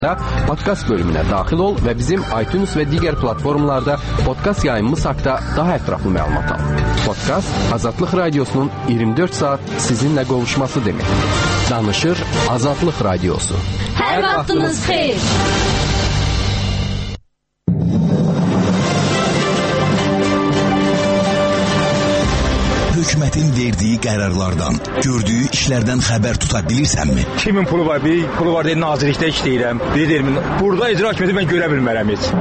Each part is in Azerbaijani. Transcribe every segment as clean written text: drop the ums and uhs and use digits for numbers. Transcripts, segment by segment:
Podcast bölümünə daxil ol və bizim iTunes və digər platformlarda podcast yayımımız haqqında daha ətraflı məlumat al. Podcast Azadlıq Radiosunun 24 saat sizinlə qovuşması demək. Danışır Azadlıq Radiosu. Hər vaxtınız xeyir. Hökumətin verdiyi qərarlardan, gördüyü işlərdən xəbər tuta bilirsənmi? Kimin pulu var? Bir pulu var deyil, nazirlikdə işləyirəm. Deyirəm, burada icra hakimiyyəti mən görə bilmərəm heç.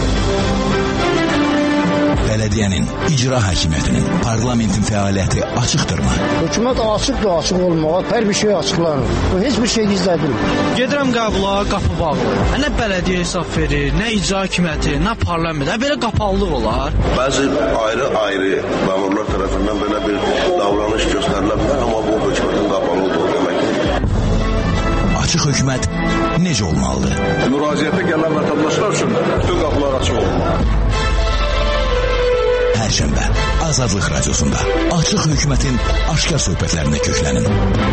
Bələdiyyənin, icra hakimiyyətinin, parlamentin fəaliyyəti açıqdırmı? Hökumət açıqdır, açıq olmağa, hər bir şey açıqlanır. Heç bir şey gizlədilmir. Gedirəm qəbula, qapı bağlı. Nə bələdiyyə hesab verir, nə icra hakimiyyəti, nə parlament. Belə qapalılıq olar. Bəzi ayrı-ayrı məmurlar tərəfindən belə bir davranış göstərilə bilər, amma bu hökumətin qapalı olduğu deməkdir. Açıq hökumət necə olmalıdır? Müraciətə gələn vətəndaşlar üçün bütün qapılar açıq olmalıdır. Perşembe Azadlıq Radiosunda Açıq Hökumətin aşkar söhbətlərinə köklənin.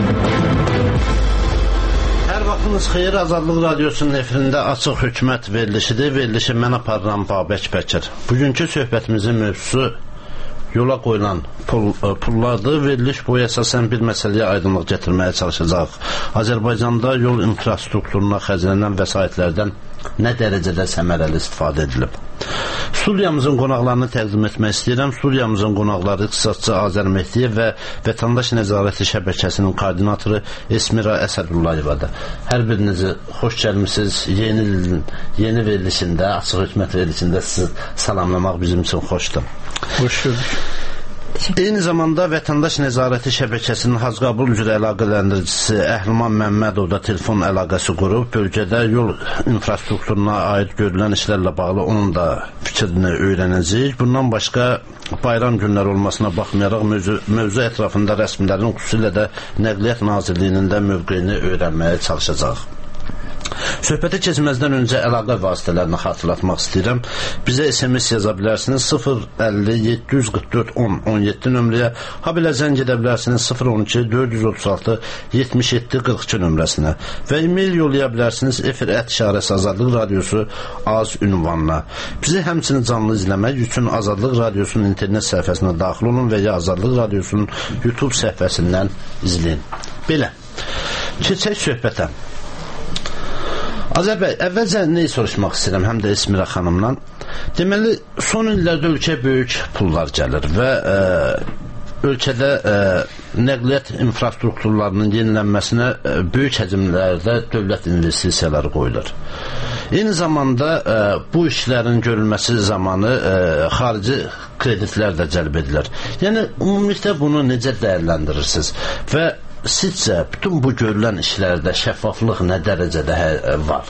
Hər vaxtınız xeyir. Azadlıq Radiosunun efirində Açıq Hökumət verilişidir. Verilişi mən aparıram Babək Bəkir. Bugünkü söhbətimizin mövzusu yola qoyulan pullardır. Veriliş boyu əsasən bir məsələyə aydınlıq gətirməyə çalışacaq. Azərbaycanda yol infrastrukturuna xərclənən vəsaitlərdən nə dərəcədə səmərəli istifadə edilib? Studiyamızın qonaqlarını təqdim etmək istəyirəm. Studiyamızın qonaqları iqtisadçı Azər Mehdiyev və Vətəndaş Nəzarəti Şəbəkəsinin koordinatoru Esmira Əsədullayevadır. Hər birinizi xoş gəlmisiniz. Yeni verilişində, Açıq Hökumət verilişində sizi salamlamaq bizim üçün xoşdur. Hoş gördük. Eyni zamanda Vətəndaş Nəzarəti Şəbəkəsinin Hacıqabul üzrə əlaqələndiricisi Əhliman Məmmədov da telefon əlaqəsi qurub, bölgədə yol infrastrukturuna aid görülən işlərlə bağlı onun da fikrini öyrənəcəyik. Bundan başqa bayram günləri olmasına baxmayaraq mövzu ətrafında rəsmilərin, xüsusilə də Nəqliyyat Nazirliyinin də mövqeyini öyrənməyə çalışacaq. Söhbətə keçməzdən öncə əlaqə vasitələrini xatırlatmaq istəyirəm. Bizə SMS yaza bilərsiniz 050-744-10-17 nömrəyə, habelə zəng edə bilərsiniz 012-436-77-42 nömrəsinə və e-mail yollaya bilərsiniz efir@azadlıqradiosu.az ünvanına. Bizi həmçinin canlı izləmək üçün Azadlıq Radiosunun internet səhifəsinə daxil olun və ya Azadlıq Radiosunun YouTube səhifəsindən izləyin. Belə, keçək söhbətə. Azər bəy, əvvəlcə neyi soruşmaq istəyirəm, həm də Esmira xanımdan. Deməli, son illərdə ölkəyə böyük pullar gəlir və ölkədə nəqliyyat infrastrukturlarının yenilənməsinə böyük həcmlərdə dövlət investisiyaları qoyulur. Eyni zamanda bu işlərin görülməsi zamanı xarici kreditlər də cəlb edilir. Yəni, ümumilikdə bunu necə dəyərləndirirsiniz və sizcə bütün bu görülən işlərdə şəffaflıq nə dərəcədə var?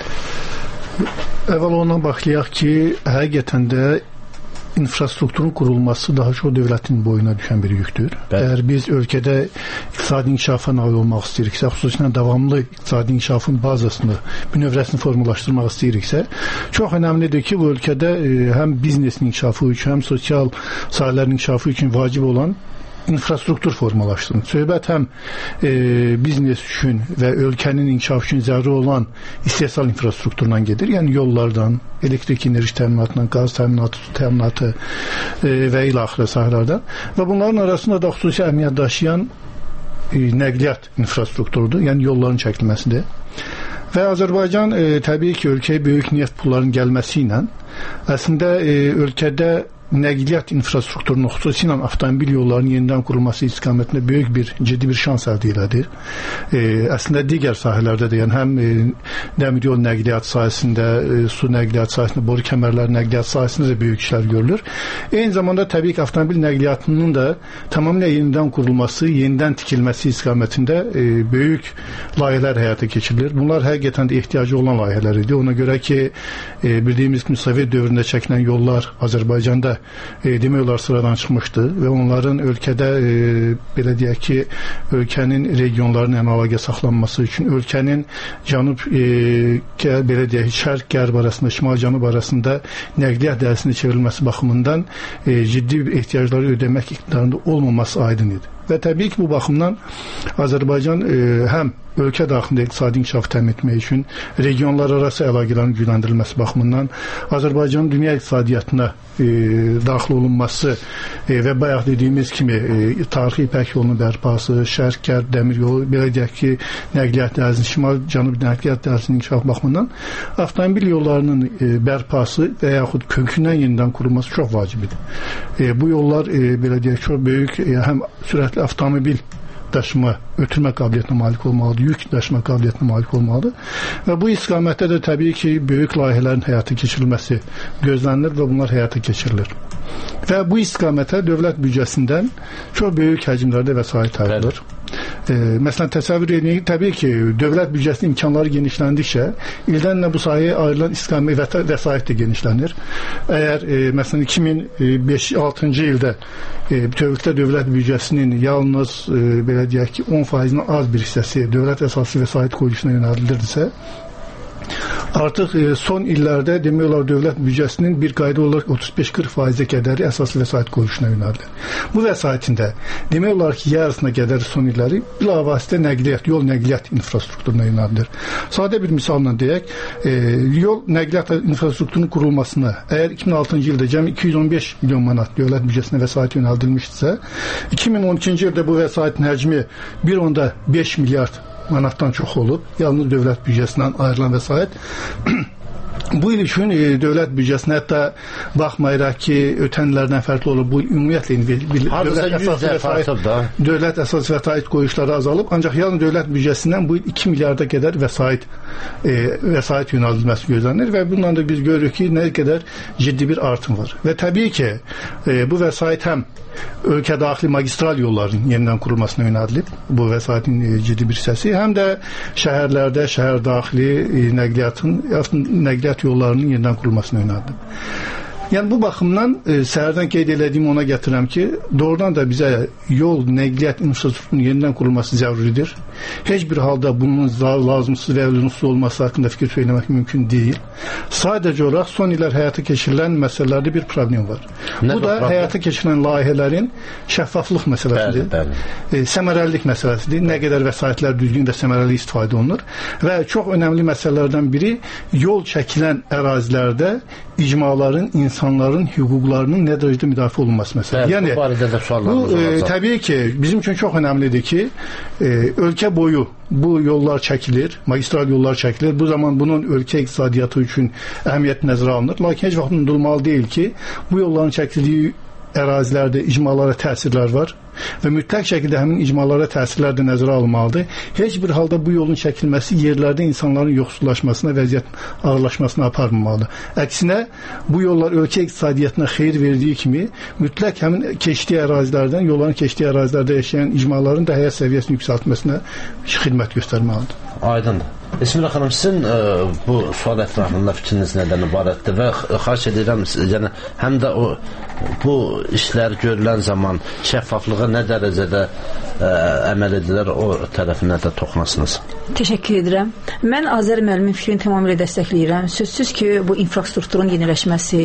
Əvvəl ondan baxlayaq ki, həqiqətən də infrastrukturun qurulması daha çox dövlətin boyuna düşən bir yükdür. Əgər biz ölkədə iqtisadi inkişafa nail olmaq istəyiriksə, xüsusilə davamlı iqtisadi inkişafın bazasını, bünövrəsini formalaşdırmaq istəyiriksə, çox önəmlidir ki, bu ölkədə həm biznesin inkişafı üçün, həm sosial sahələrin inkişafı üçün vacib olan infrastruktur formalaşsın. Söhbət həm biznes üçün və ölkənin inkişafı üçün zəruri olan istehsal infrastrukturundan gedir. Yəni yollardan, elektrik enerji təminatından, qaz təminatı, su təminatı və ilaxırı sahələrdən. Və bunların arasında da xüsusi əhəmiyyət daşıyan nəqliyyat infrastrukturudur. Yəni yolların çəkilməsidir. Və Azərbaycan təbii ki, ölkəyə böyük neft pulların gəlməsi ilə əslində ölkədə nəqliyyat infrastrukturunun, xüsusilə avtomobil yollarının yenidən qurulması istiqamətində böyük bir, ciddi bir şans əldə elədir. Əslində digər sahələrdə də, yəni həm dəmir yol nəqliyyat sahəsində, su nəqliyyat sahəsində, boru kəmərləri nəqliyyat sahəsində də böyük işlər görülür. Eyni zamanda təbii ki, avtomobil nəqliyyatının da tamamilə yenidən qurulması, yenidən tikilməsi istiqamətində böyük layihələr həyata keçirilir. Bunlar həqiqətən də ehtiyacı olan layihələr idi. Ona görə ki, bildiyimiz kimi Sovet dövründə çəkilən yollar Azərbaycanda demək olar sıradan çıxmışdı və onların ölkədə belə deyək ki, ölkənin regionlarının əlaqə saxlanması üçün ölkənin cənub belə deyək şərq-qərb arasında, şimal-cənub arasında nəqliyyat dəhlizinin çevrilməsi baxımından ciddi ehtiyacları ödəmək iqtidarında olmaması aydın idi. və təbii ki, bu baxımdan Azərbaycan həm ölkə daxilində iqtisadi inkişafı təmin etmək üçün regionlar arası əlaqələrin gücləndirilməsi baxımından Azərbaycanın dünya iqtisadiyyatına daxil olunması və bayaq dediyimiz kimi tarixi İpək yolunun bərpası, Şərq-Qərb dəmir yolu, belə deyək ki, nəqliyyat dəhlizinin, şimal-cənub nəqliyyat dəhlizinin inkişafı baxımından avtomobil yollarının bərpası və yaxud kökündən yenidən qurulması çox vacibdir. Bu yollar belə deyək çox böyük həm sürətli avtomobil daşıma, ötürmə qabiliyyətinə malik olmalıdır, yük daşıma qabiliyyətinə malik olmalıdır və bu istiqamətdə də təbii ki, böyük layihələrin həyata keçirilməsi gözlənilir və bunlar həyata keçirilir. Və bu istiqamətə dövlət büdcəsindən çox böyük həcmlərdə vəsait ayrılır. Məsələn, təsəvvür edin, təbii ki, dövlət büdcəsinin imkanları genişləndikcə ildən bu sahəyə ayrılan istiqamət vəsait də genişlənir. Əgər məsələn 2005-6-cı ildə bütövlükdə dövlət büdcəsinin yalnız belə deyək ki, 10%-dən az bir hissəsi dövlət əsaslı vəsait qoyuluşuna yönəldilirdisə, artıq son illərdə demək olar dövlət büdcəsinin bir qayda olaraq 35-40% qədəri əsaslı vəsait qoyuluşuna yönəldilir. Bu vəsaitin də demək olar ki, yarısına qədər son illəri bilavasitə nəqliyyat, yol nəqliyyat infrastrukturuna yönəldilir. Sadə bir misalla deyək, yol nəqliyyat infrastrukturunun qurulmasına əgər 2006-cı ildə cəmi 215 milyon manat dövlət büdcəsinə vəsait yönəldilmişdirsə, 2012-ci ildə bu vəsaitin həcmi 1.5 milyard manatdan çox olub, yalnız dövlət büdcəsindən ayrılan vəsait. Bu il üçün dövlət büdcəsinə hətta baxmayaraq ki, ötən illərdən fərqli olur, bu ümumiyyətlə dövlət əsas vəsait qoyuşları azalıb, ancaq yalnız dövlət büdcəsindən bu il 2 milyarda qədər vəsait yönəldilməsi gözlənilir və bundan da biz görürük ki, nə qədər ciddi bir artım var. Və təbii ki, bu vəsait həm ölkə daxili magistral yolların yenidən qurulmasına yönədilib, bu vəsaitin ciddi bir hissəsi, həm də şəhərlərdə, şəhər daxili nəqliyyat yollarının yenidən qurulmasına yönədilib. Yəni bu baxımdan səhərdən qeyd elədiyim ona gətirəm ki, doğrudan da bizə yol, nəqliyyat infrastrukturunun yenidən qurulması zəruridir. Heç bir halda bunun lazımsız və lüzumsuz olması haqqında fikir söyləmək mümkün deyil. Sadəcə olaraq son illər həyata keçirilən məsələlərdə bir problem var. Bu da həyata keçirilən layihələrin şəffaflıq məsələsidir, səmərəlilik məsələsidir, nə qədər vəsaitlər düzgün və səmərəli istifadə olunur və çox önəmli məsələlərdən biri yol çəkilən ərazilərdə icmaların, insanların hüquqlarının nə dərəcədə müdafiə olunması məsələsi. Yəni, bu təbii ki, bizim üçün çox önəmlidir ki, ölkə boyu bu yollar çəkilir, magistral yollar çəkilir. Bu zaman bunun ölkə iqtisadiyyatı üçün əhəmiyyəti nəzərə alınır. Lakin heç vaxt unudulmalı deyil ki, bu yolların çəkildiyi ərazilərdə icmalara təsirlər var və mütləq şəkildə həmin icmalara təsirlər də nəzərə alınmalıdır. Heç bir halda bu yolun çəkilməsi yerlərdə insanların yoxsullaşmasına, vəziyyətin ağırlaşmasına aparmamalıdır. Əksinə, bu yollar ölkə iqtisadiyyatına xeyir verdiyi kimi mütləq həmin keçdiyi ərazilərdən, yolların keçdiyi ərazilərdə yaşayan icmaların da həyat səviyyəsini yüksəltməsinə xidmət göstərməlidir. Aydındır. İsmira xanım, sizin bu sual ətrafında fikriniz nədən ibarətdir və xahiş edirəm, yəni həm də bu işlər görülən zaman şəffaflığa nə dərəcədə əməl edilir, o tərəfinə də toxunasınız. Təşəkkür edirəm. Mən Azər müəllimin fikrini tamamilə dəstəkləyirəm. Sözsüz ki, bu infrastrukturun yeniləşməsi,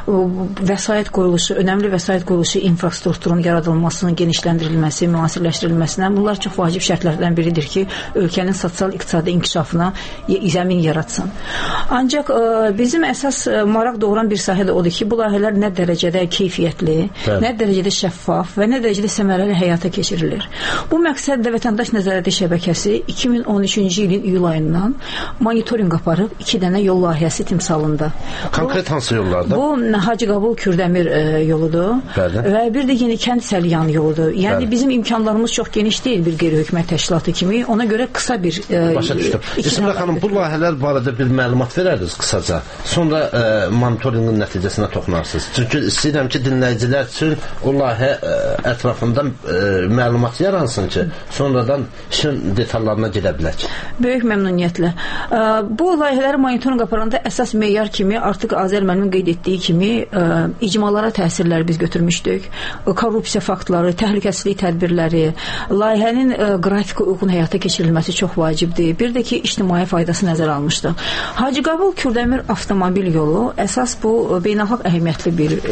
vəsait qoyuluşu, önəmli vəsait qoyuluşu infrastrukturun yaradılmasının genişləndirilməsi, müasirləşdirilməsinə bunlar çox vacib şərtlərdən biridir ki, ölkənin sosial-iqtisadi inkişafına zəmin yaratsın. Ancaq bizim əsas maraq doğuran bir sahə də odur ki, bu layihələr nə dərəcədə keyfiyyətli, nə dərəcədə şəffaf və nə dərəcədə səmərəli həyata keçirilir. Bu məqsədlə Vətəndaş Nəzarəti şəbəkəsi 2013-cü ilin iyul ayından monitorinq aparıb 2 dənə yol layihəsi timsalında. Konkret hansı yollarda? Bu Hacıqabul Kürdəmir yoludur və bir də Yeni Kənd Səlyan yoludur. Yəni bizim imkanlarımız çox geniş deyil bir qeyri-hökumət təşkilatı kimi. Ona görə qısa bir başa düşdüm. İsmira xanım, bu layihələr barədə bir məlumat verərdiniz qısaca. Sonra monitorinqin nəticəsinə toxunarsınız. Çünki istəyirəm ki, dinləyicilər üçün o layihə ətrafında məlumat yaransın ki, sonradan işin detallarına gedə bilək. Böyük məmnuniyyətlə. Bu layihələri monitorinq aparanda əsas meyar kimi artıq Azər müəllimin qeyd etdiyi kimi icmalara təsirlər biz götürmüşdük. Korrupsiya faktları, təhlükəsizlik tədbirləri, layihənin qrafika uyğun həyata keçirilməsi çox vacibdir. Bir də ki, ictimai faydası nəzərə almışdıq. Hacıqabul Kürdəmir avtomobil yolu əsas bu beynəlxalq əhəmiyyətli bir layihədir.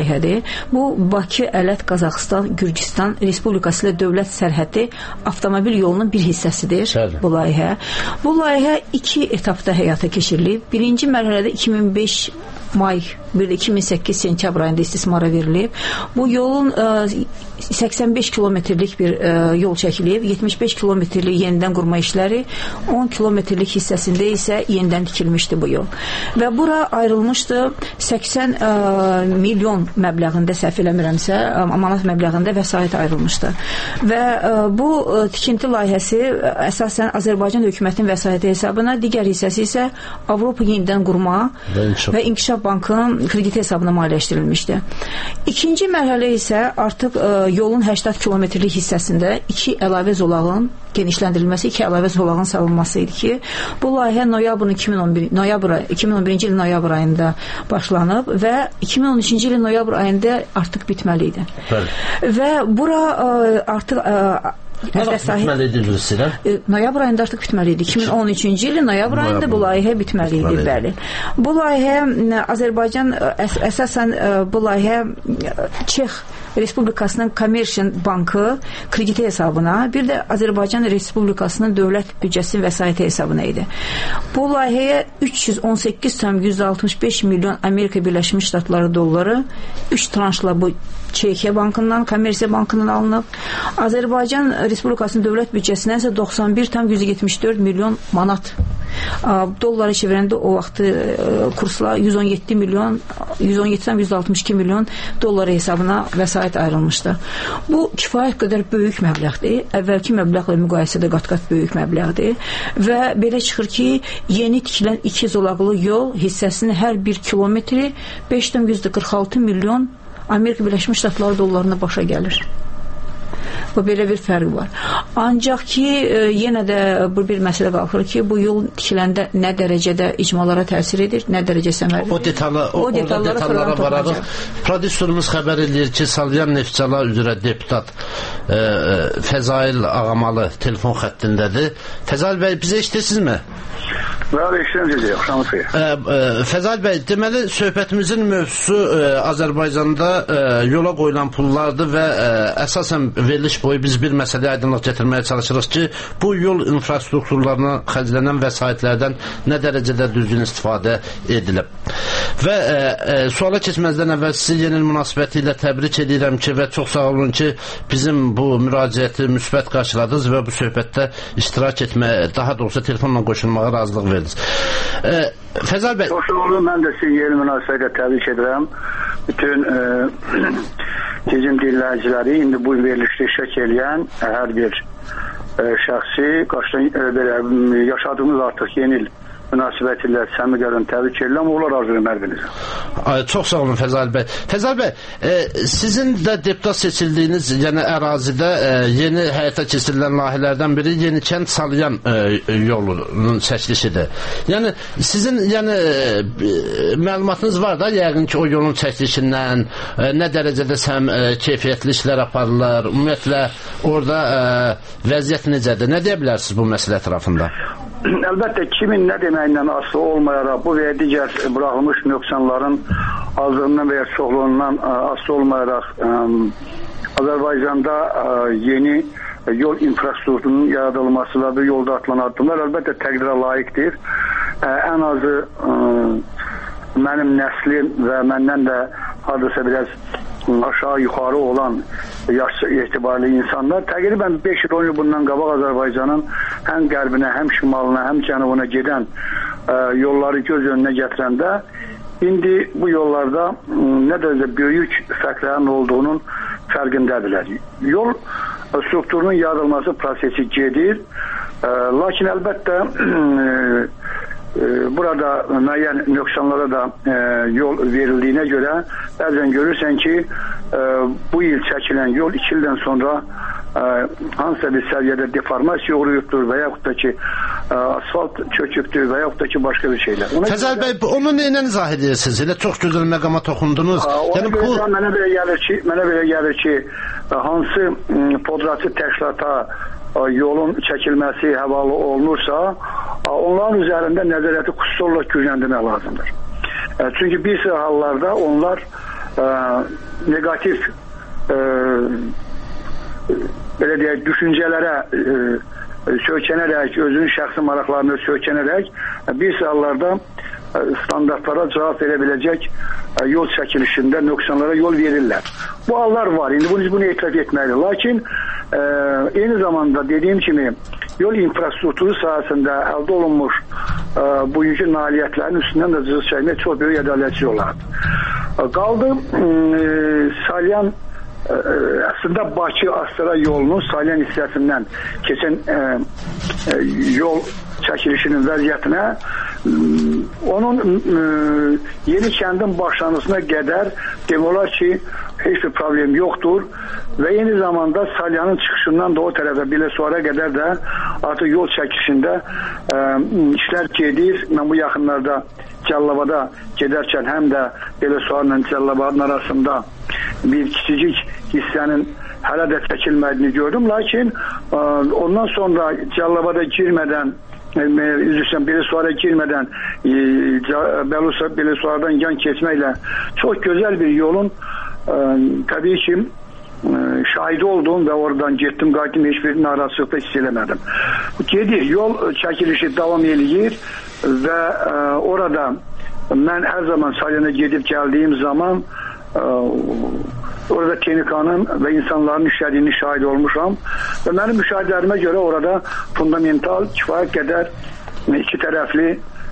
layihədir. Bu Bakı, Ələt, Qazaxıstan, Gürcüstan Respublikası ilə dövlət sərhədi avtomobil yolunun bir hissəsidir. Bəli. Bu layihə. Bu layihə 2 etapda həyata keçirilib. Birinci mərhələdə 2005 may, bir də 2008 sentyabr ayında istismara verilib. Bu yolun 85 kilometrlik bir yol çəkilib. 75 kilometrlik yenidən qurma işləri, 10 kilometrlik hissəsində isə yenidən tikilmişdi bu yol. Və bura ayrılmışdı 80 milyon məbləğində, səhv eləmirəmsə, manat məbləğində vəsait ayrılmışdı. Və bu tikinti layihəsi əsasən Azərbaycan hökumətinin vəsaiti hesabına, digər hissəsi isə Avropa yenidən qurma və İnkişaf Bankının krediti hesabına maliyyələşdirilmişdi. İkinci mərhələ isə artıq yolun 80 kilometrlik hissəsində 2 əlavə zolağın genişləndirilməsi, 2 əlavə zolağın salınması idi ki, bu layihə 2011-ci ilin noyabr ayında başlanıb və 2013-cü ilin noyabr ayında artıq bitməli idi. Və bura artıq bitməli idi. Noyabr ayında artıq bitməli idi. 2013-cü ilin noyabr ayında bu layihə bitməli idi. Bəli. Bu layihə Azərbaycan əsasən bu layihə Çex Respublikasının Kommersiyan Bankı krediti hesabına, bir də Azərbaycan Respublikasının dövlət büdcəsinin vəsaiti hesabına idi. Bu layihəyə 318,165 milyon Amerika Birləşmiş Ştatları dolları 3 tranşla bu Çekiya Bankından, Kommersiya Bankından alınıb. Azərbaycan Respublikasının dövlət büdcəsindən isə 91,74 milyon manat. Dolları çevirəndə o vaxtı kursla 117,162 milyon dolları hesabına vəsait ayrılmışdı. Bu kifayət qədər böyük məbləğdir. Əvvəlki məbləğlə müqayisədə qat-qat böyük məbləğdir və belə çıxır ki, yeni tikilən 2 zolaqlı yol hissəsinin hər bir kilometri 5,46 milyon Amerika Birləşmiş Ştatları dollarına başa gəlir. Bu belə bir fərq var. Ancaq ki, yenə də bir məsələ qalxır ki, bu yol tikiləndə nə dərəcədə icmalara təsir edir, nə dərəcə səmərli. O detallara vararıq. Prodüserimiz xəbər edir ki, Salyan Neftçala üzrə deputat Fəzail Ağamalı telefon xəttindədir. Fəzail bəy, bizə eşidirsinizmi? Bəli, eşidirəm, axşamınız xeyir. Fəzail bəy, deməli, söhbətimizin mövzusu Azərbaycanda yola qoyulan pullardır və əsasən veriliş boyu biz bir məsələyə aydınlıq gətirməyə çalışırıq ki, bu yol infrastrukturlarına xərclənən vəsaitlərdən nə dərəcədə düzgün istifadə edilib. Və suala keçməzdən əvvəl sizi yeni il münasibəti ilə təbrik edirəm ki, və çox sağ olun ki, bizim bu müraciəti müsbət qarşıladınız və bu söhbətdə iştirak etməyə, daha doğrusu telefonla qoşulmağa razılıq verdiniz. Fəzal bəy. Çox sağ olun, mən də sizi yeni münasibəti təbrik edirəm. Bütün bizim dinləyiciləri, indi bu verilişdə iştirak edən hər bir şəxsi yaşadığımız artıq yeni il münasibətilə səmimi qəlbdən təbrik edirəm. Onlar arzulayım hər birinizə. Çox sağ olun Fəzal bəy. Fəzal bəy, sizin də deputat seçildiyiniz ərazidə yeni həyata keçirilən layihələrdən biri Yenikənd Salyan yolunun çəkilişidir. Yəni sizin məlumatınız var da, yəqin ki, o yolun çəkilişindən nə dərəcədə keyfiyyətli işlər aparılır, ümumiyyətlə orada vəziyyət necədir? Nə deyə bilərsiniz bu məsələ ətrafında? Əlbəttə, kimin nə deməklə asılı olmayaraq, bu və ya digər buraxılmış nöqsanların azlığından və ya çoxluğundan asılı olmayaraq Azərbaycanda yeni yol infrastrukturunun yaradılması və bu yolda atılan addımlar əlbəttə təqdirə layiqdir. Ən azı mənim nəslim və məndən də hardasa biraz aşağı yuxarı olan yaş etibarlı insanlar təqribən 5 il 10 il bundan qabaq Azərbaycanın həm qərbinə, həm şimalına, həm cənubuna gedən yolları göz önünə gətirəndə indi bu yollarda nə dərəcə böyük fərqlərin olduğunun fərqindədirlər. Yol strukturunun yaradılması prosesi gedir, lakin əlbəttə burada müəyyən nöqsanlara da yol verildiyinə görə bəzən görürsən ki, bu il çəkilən yol 2 ildən sonra hansısa bir səviyyədə deformasiya uğrayıbdır və yaxud da ki asfalt çökübdür və yaxud da ki başqa bir şeylər. Fəzal bəy, onu nə izah edirsiniz? Elə çox gözəl məqama toxundunuz. Mənə belə gəlir ki, hansı podratı təşkilata yolun çəkilməsi həvalı olunursa, onların üzərində nəzarəti xüsusi olaraq gücləndirmək lazımdır. Çünki bir sıra hallarda onlar negativ belə deyək, düşüncələrə söykənərək, özünün şəxsi maraqlarına söykənərək bir hallarda standartlara cavab verə biləcək yol çəkilişində nöqsanlara yol verirlər. Bu hallar var. İndi bunu etiraf etməlidir. Lakin eyni zamanda dediyim kimi yol infrastrukturu sahəsində əldə olunmuş bugünkü nailiyyətlərin üstündən də cız çəkmək çox böyük ədalətçi olardı. Qaldı Salyan əslində Bakı-Astara yolunun Salyan hissəsindən keçən yol çəkilişinin vəziyyətinə onun yeni kəndin başlanmasına qədər demək olar ki, heç bir problem yoxdur və eyni zamanda Salyanın çıxışından da o tərəfə Biləsuara qədər də artıq yol çəkilişində işlər gedir. Mən bu yaxınlarda Cəlilabada gedərkən həm də Biləsuarla Cəlilabadın arasında bir kiçicik hissənin hələ də çəkilmədiyini gördüm. Lakin ondan sonra Cəlilabada girmədən Biləsuara girmədən Biləsuardan yan keçməklə çox gözəl bir yolun təbii ki şahidi oldum və oradan getdim, qayıtdım, heç bir narazılıqda hiss eləmədim. Gedir, yol çəkilişi davam eləyir və orada mən hər zaman Salyana gedib gəldiyim zaman orada texnikanın və insanların işlədiyini şahid olmuşam və mənim müşahidələrimə görə orada fundamental, kifayət qədər iki tərəfli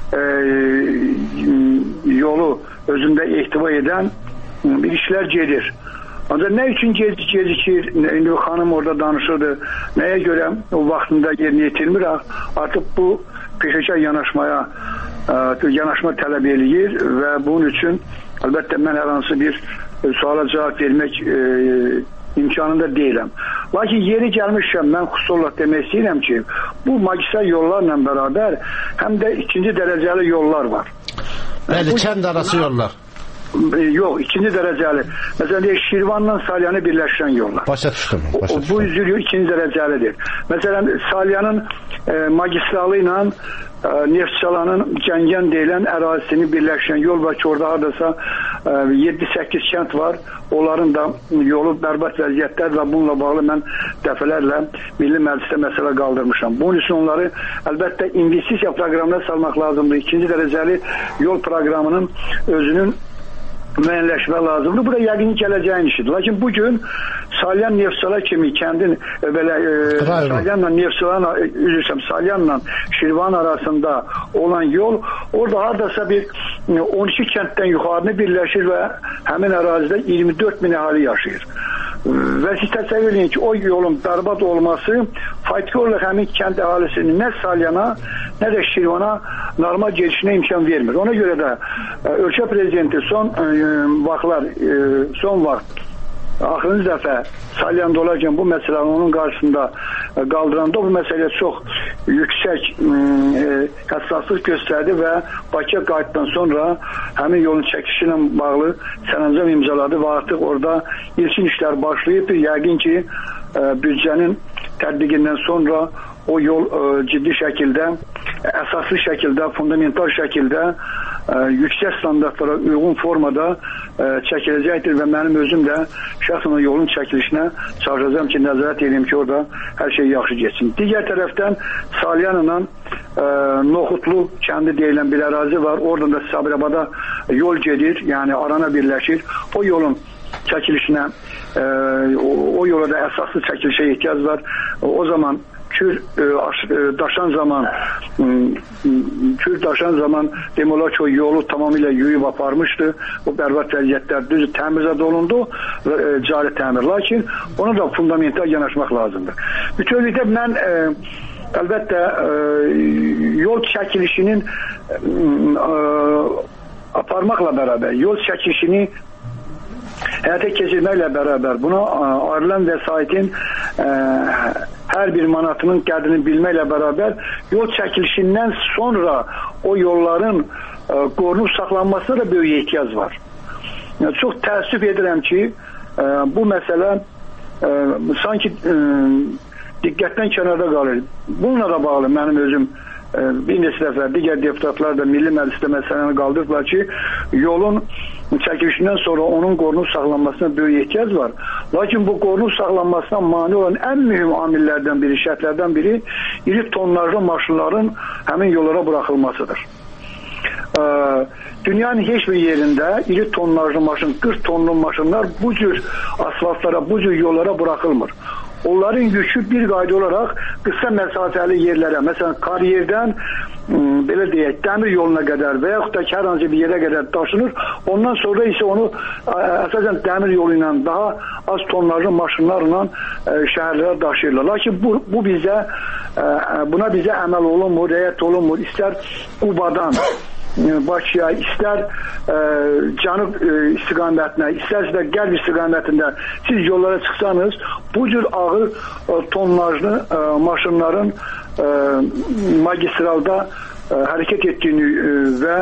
yolu özündə ehtiva edən bir işlər gedir. Ancaq nə üçün gecikir? İndi xanım orada danışırdı. Nəyə görə o vaxtında yerinə yetirmir? Artıq bu peşəkar yanaşma tələb eləyir və bunun üçün əlbəttə mən hər hansı bir suala cavab vermək imkanında deyiləm. Lakin yeri gəlmişkən mən xüsusi olaraq demək istəyirəm ki, bu magistral yollarla bərabər həm də ikinci dərəcəli yollar var. Bəli, kənd arası yollar. Yox, ikinci dərəcəli. Məsələn, Şirvanla Salyanı birləşən yollar. Başa düşdüm. Bu üzrü ikinci dərəcəlidir. Məsələn, Salyanın magistralı ilə Neftçalanın Gəngən deyilən ərazisini birləşən yol var ki, orada hardasa 7-8 kənd var. Onların da yolu bərbad vəziyyətlər və bununla bağlı mən dəfələrlə Milli Məclisdə məsələ qaldırmışam. Bunun üçün onları əlbəttə investisiya proqramına salmaq lazımdır. İkinci dərəcəli yol proqramının özünün müəyyənləşmə lazımdır. Bu da yəqin gələcəyin işidir. Lakin bugün Salyan Neftçala kimi kəndin belə Salyanla Neftçala Salyanla Şirvan arasında olan yol orada hardasa bir 12 kənddən yuxarını birləşir və həmin ərazidə 24 min əhali yaşayır. Və siz təsəvvür edin ki, o yolun bərbad olması faktiki olaraq həmin kənd əhalisinin nə Salyana, nə də Şirvana normal gedişinə imkan vermir. Ona görə də ölkə prezidenti son vaxt axırıncı dəfə Salyanda olarkən bu məsələni onun qarşısında qaldıranda bu məsələyə çox yüksək həssaslıq göstərdi və Bakıya qayıtdan sonra həmin yolun çəkişi ilə bağlı sərəncam imzaladı və artıq orada ilkin işlər başlayıb. Yəqin ki, büdcənin tətbiqindən sonra o yol ciddi şəkildə, əsaslı şəkildə, fundamental şəkildə yüksək standartlara uyğun formada çəkiləcəkdir və mənim özüm də şəxsən yolun çəkilişinə çalışacağım ki, nəzarət edeyim ki, orada hər şey yaxşı geçsin. Digər tərəfdən Salyanla Noxutlu kəndi deyilən bir ərazi var. Oradan da Sabirabada yol gedir, yəni arana birləşir. O yolun çəkilişinə, o yola da əsaslı çəkilişə ehtiyac var. O zaman Kür daşan zaman demək olar ki, o yolu tamamilə yuyub aparmışdı. O bərbad vəziyyətlər düz təmirzat olundu və cari təmir. Lakin ona da fundamental yanaşmaq lazımdır. Bütövlükdə mən əlbəttə yol çəkilişinin aparmaqla bərabər, yol çəkilişini həyata keçirməklə bərabər buna ayrılan vəsaitin hər bir manatının qədrini bilməklə bərabər yol çəkilişindən sonra o yolların qorunub saxlanmasına da böyük ehtiyac var. Çox təəssüf edirəm ki, bu məsələ sanki diqqətdən kənarda qalır. Bununla da bağlı mənim özüm bir neçə dəfə digər deputatlar da Milli Məclisdə məsələni qaldırdılar ki, yolun çəkilişindən sonra onun qorunub saxlanmasına böyük ehtiyac var. Lakin bu qorunub saxlanmasına mane olan ən mühüm amillərdən biri, şərtlərdən biri iri tonlarlı maşınların həmin yollara buraxılmasıdır. Dünyanın heç bir yerində iri tonlarlı maşın, 40 tonlu maşınlar bu cür asfaltlara, bu cür yollara buraxılmır. Onların yükü bir qayda olaraq qısa məsafəli yerlərə, məsələn, kariyerdən belə deyək, dəmir yoluna qədər və yaxud da hər hansı bir yerə qədər daşınır. Ondan sonra isə onu əsasən dəmir yolu ilə, daha az tonlarlı maşınlarla şəhərlərə daşıyırlar. Lakin buna bizə əməl olunmur, rəyət olunmur. İstər Qubadan Bakıya, istər cənub istiqamətinə, istərsə də qərb istiqamətində siz yollara çıxsanız, bu cür ağır tonlarlı maşınların magistralda hərəkət etdiyini və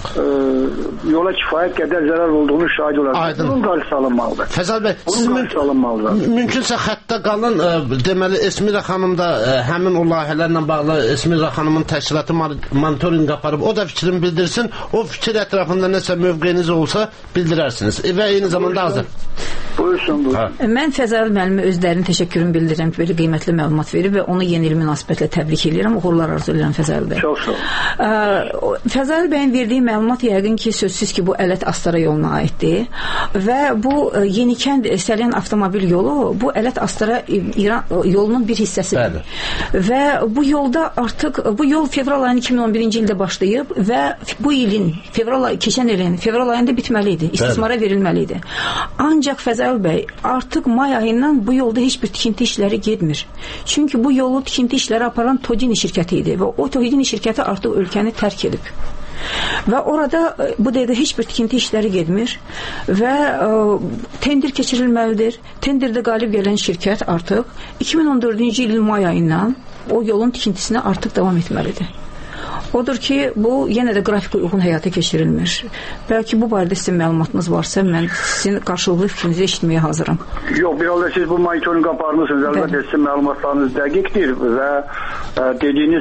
yola kifayət qədər zərər olduğunu şahid olaraq. Bunun qarşısı alınmalıdır. Fəzal bəy, siz mümkünsə xəttə qalın, deməli Esmira xanım da həmin o layihələrlə bağlı Esmira xanımın təşkilatı monitorinq aparıb, o da fikrini bildirsin, o fikir ətrafında nəsə mövqeyiniz olsa bildirərsiniz və eyni zamanda hazır. Buyursun. Mən Fəzal müəllimə özlərinin təşəkkürümü bildirirəm ki, belə qiymətli məlumat verib və onu yeni il münasibətlə təbrik edirəm, uğurlar arzu edirəm Fəzal bəy. Çox sağ ol. Fəzal bəyin verdiyi məlumat yəqin ki, sözsüz ki, bu Ələt-Astara yoluna aiddir və bu Yenikənd Səlyan avtomobil yolu bu Ələt-Astara yolunun bir hissəsidir. Və bu yolda artıq, bu yol fevral ayının 2011-ci ildə başlayıb və bu ilin, keçən ilin fevral ayında bitməli idi, istismara verilməli idi. Ancaq Fəzal bəy, artıq may ayından bu yolda heç bir tikinti işləri getmir. Çünki bu yolu tikinti işləri aparan Todini şirkəti idi və o Todini şirkəti artıq ölkəni tərk edib. Və orada bu dəqiqə heç bir tikinti işləri getmir və tender keçirilməlidir. Tenderdə qalib gələn şirkət artıq 2014-cü ilin may ayından o yolun tikintisinə artıq davam etməlidir. Odur ki, bu yenə də qrafikə uyğun həyata keçirilmir. Bəlkə bu barədə sizin məlumatınız varsa, mən sizin qarşılıqlı fikrinizi eşitməyə hazıram. Yox, bir halda siz bu monitorinq aparmışsınız. Əlbəttə sizin məlumatlarınız dəqiqdir və dediyiniz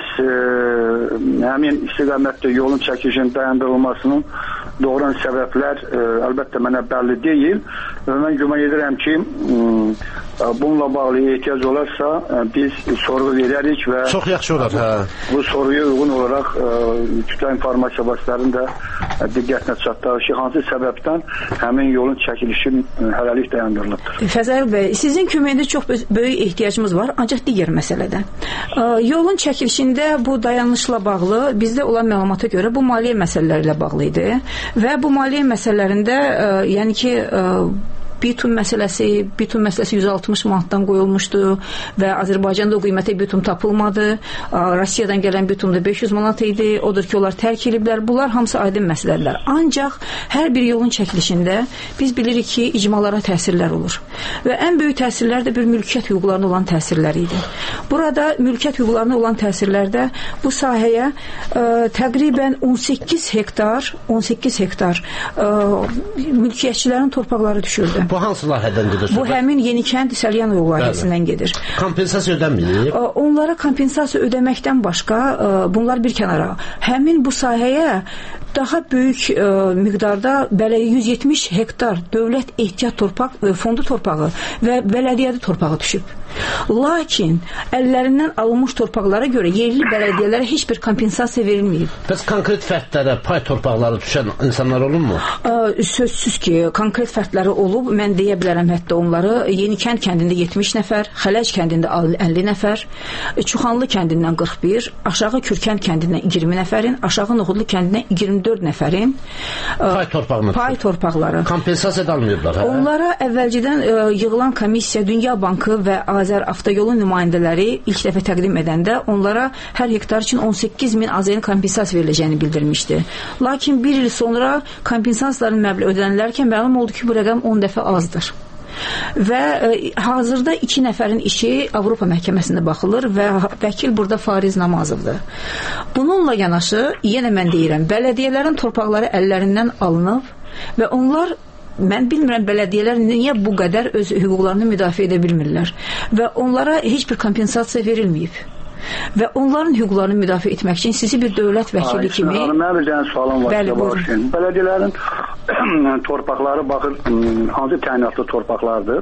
həmin istiqamətdə yolun çəkilişinin dayandırılmasının doğuran səbəblər əlbəttə mənə bəlli deyil və mən güman edirəm ki, bununla bağlı ehtiyac olarsa biz sorğu verərik və çox yaxşı olar. Bu soruya uyğun olaraq kütlə informasiya vasitələrinin də diqqətinə çatdırır ki, hansı səbəbdən həmin yolun çəkilişi hələlik dayandırılıbdır. Fəzal bəy, sizin köməyində çox böyük ehtiyacımız var, ancaq digər məsələdə. Yolun çəkilişində bu dayanışla bağlı bizdə olan məlumata görə bu maliyyə məsələləri ilə bağlı idi və bu maliyyə məsələlərində yəni ki bitum məsələsi 160 manatdan qoyulmuşdu və Azərbaycanda o qiymətə bitum tapılmadı. Rusiyadan gələn bitum da 500 manat idi. Odur ki, onlar tərk ediblər. Bunlar hamısı aydın məsələlər. Ancaq hər bir yolun çəkilişində biz bilirik ki, icmalara təsirlər olur. Və ən böyük təsirlər də bir mülkiyyət hüquqlarına olan təsirlər idi. Burada mülkiyyət hüquqlarına olan təsirlərdə bu sahəyə təqribən 18 hektar mülkiyyətçilərin torpaqları düşürdü. Bu hansı layihədən gedir? Bu həmin Yenikənd Səlyan yolu layihəsindən gedir. Kompensasiya ödənmir? Onlara kompensasiya ödəməkdən başqa bunlar bir kənara. Həmin bu sahəyə daha böyük miqdarda 170 hektar dövlət ehtiyat torpaq, fondu torpağı və bələdiyyədi torpağı düşüb. Lakin əllərindən alınmış torpaqlara görə yerli bələdiyyələrə heç bir kompensasiya verilməyib. Bəs konkret fərdlərə pay torpaqları düşən insanlar olunmu? Sözsüz ki, konkret fərdləri olub. Mən deyə bilərəm hətta onları. Yenikənd kəndində 70 nəfər, Xələc kəndində 50 nəfər, Çuxanlı kəndindən 41, Aşağı Kürkənd kəndindən 20 nəfərin, Aşağı Noxudlu kəndindən 24 nəfərin pay torpaqları. Kompensasiya da almıyorlar. Onlara əvvəlcədən yığılan komissiya, Dünya Bankı və Azər Avtoyolu nümayəndələri ilk dəfə təqdim edəndə onlara hər hektar üçün 18.000 AZN kompensasiya veriləcəyini bildirmişdi. Lakin bir il sonra kompensasiyaların məbləği ödənilərkən məlum oldu ki, bu rəqəm 10 dəfə azdır. Və hazırda 2 nəfərin işi Avropa məhkəməsində baxılır və vəkil burada Fariz Namazovdur. Bununla yanaşı, yenə mən deyirəm, bələdiyyələrin torpaqları əllərindən alınıb və onlar, mən bilmirəm, bələdiyyələr niyə bu qədər öz hüquqlarını müdafiə edə bilmirlər və onlara heç bir kompensasiya verilməyib. Və onların hüquqlarını müdafiə etmək üçün sizi bir dövlət vəkili kimi... Mən bir dənə sualım var. Bəli, buyurun. Bələdiyyələrin torpaqları baxır hansı təyinatlı torpaqlardır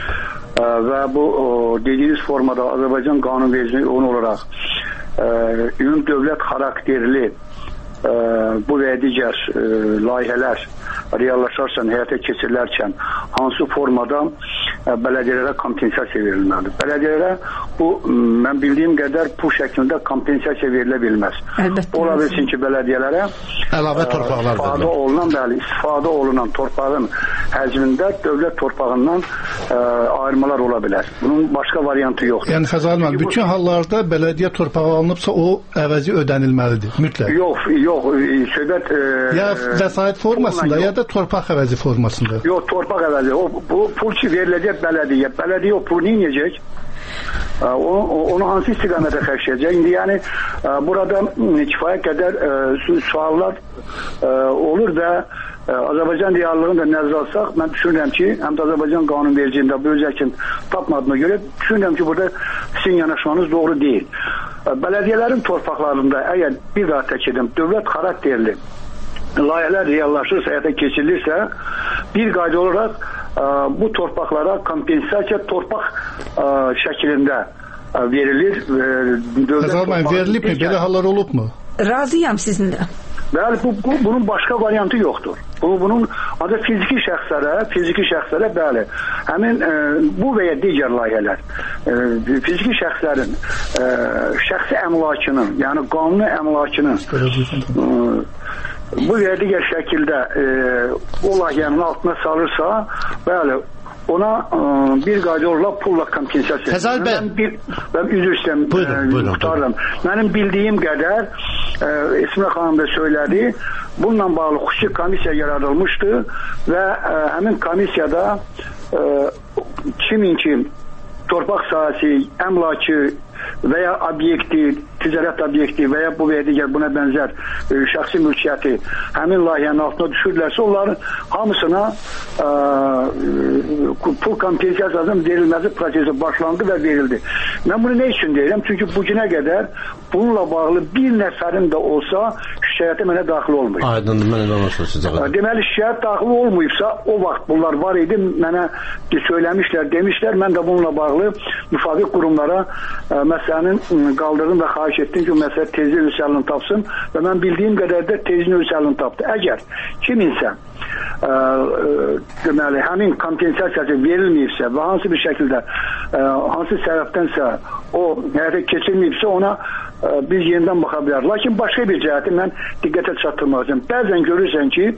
və bu dediyiniz formada Azərbaycan qanunvericiliyi onu olaraq ümumi dövlət xarakterli bu və digər layihələr reallaşarkən, həyata keçirilərkən hansı formada bələdiyyələrə kompensasiya verilməlidir. Bələdiyyələrə bu, mən bildiyim qədər bu şəklində kompensasiya verilə bilməz. Ola bilsin ki, bələdiyyələrə əlavə torpaqlar istifadə olunan torpağın həcmində dövlət torpağından ayırmalar ola bilər. Bunun başqa variantı yoxdur. Yəni Fəzal müəllim, bütün hallarda bələdiyyə torpağı alınıbsa o əvəzi ödənilməlidir, mütləq. Yox, söhbət ya vəsait formasında ya da torpaq əvəzi formasında. Yox, torpaq əvəzi. Bu pul ki veriləcək bələdiyyə. Bələdiyyə o pulu neyəcək? Onu hansı istiqamətə xərcləyəcək? İndi yəni burada kifayət qədər suallar olur və Azərbaycan reallığını da nəzərə alsaq, mən düşünürəm ki, həm də Azərbaycan qanunvericiliyində bu özəkin tapmadığına görə düşünürəm ki, burada sizin yanaşmanız doğru deyil. Bələdiyyələrin torpaqlarında əgər bir daha tək edim, dövlət xarakterli layihələr reallaşırsa, həyata keçirilirsə, bir qayda olaraq bu torpaqlara kompensasiya torpaq şəklində verilir. Fəzal müəllim, verilibmi? Belə hallar olubmu? Razıyam sizinlə. Bəli, bunun başqa variantı yoxdur. Bunun ancaq fiziki şəxslərə bəli. Həmin bu və ya digər layihələr fiziki şəxslərin şəxsi əmlakının, yəni qanuni əmlakının bu və ya digər şəkildə o layihənin altına salırsa, bəli, ona bir qayda olaraq pulla kompensasiya. Fəzal bəy, mən üzr istəyirəm, qutarıram. Mənim bildiyim qədər İsmət xanım da söylədi, bununla bağlı xüsusi komissiya yaradılmışdı və həmin komissiyada kimin ki torpaq sahəsi, əmlakı və ya obyekti, ticarət obyekti və ya bu və ya digər buna bənzər şəxsi mülkiyyəti həmin layihənin altına düşürdülərsə, onların hamısına pul kompensasiyasının verilməsi prosesi başlandı və verildi. Mən bunu nə üçün deyirəm? Çünki bu günə qədər bununla bağlı bir nəfərin də olsa şikayətə mənə daxil olmayıb. Aydındır, mən elə olmuşum sizə. Deməli, şikayət daxil olmayıbsa, o vaxt bunlar var idi, mənə söyləmişlər, demişlər, mən də bununla bağlı müvafiq qurumlara məsələnin qaldırdım və xahiş etdim ki, məsələ tezli öz həllini tapsın və mən bildiyim qədər də tezli öz həllini tapdı. Əgər kiminsə deməli, həmin kompensasiyası verilməyibsə və hansı bir şəkildə hansı səbəbdənsə o həyata keçirməyibsə ona biz yenidən baxa bilər. Lakin başqa bir cəhəti mən diqqətə çatdırmaq istəyirəm. Bəzən görürsən ki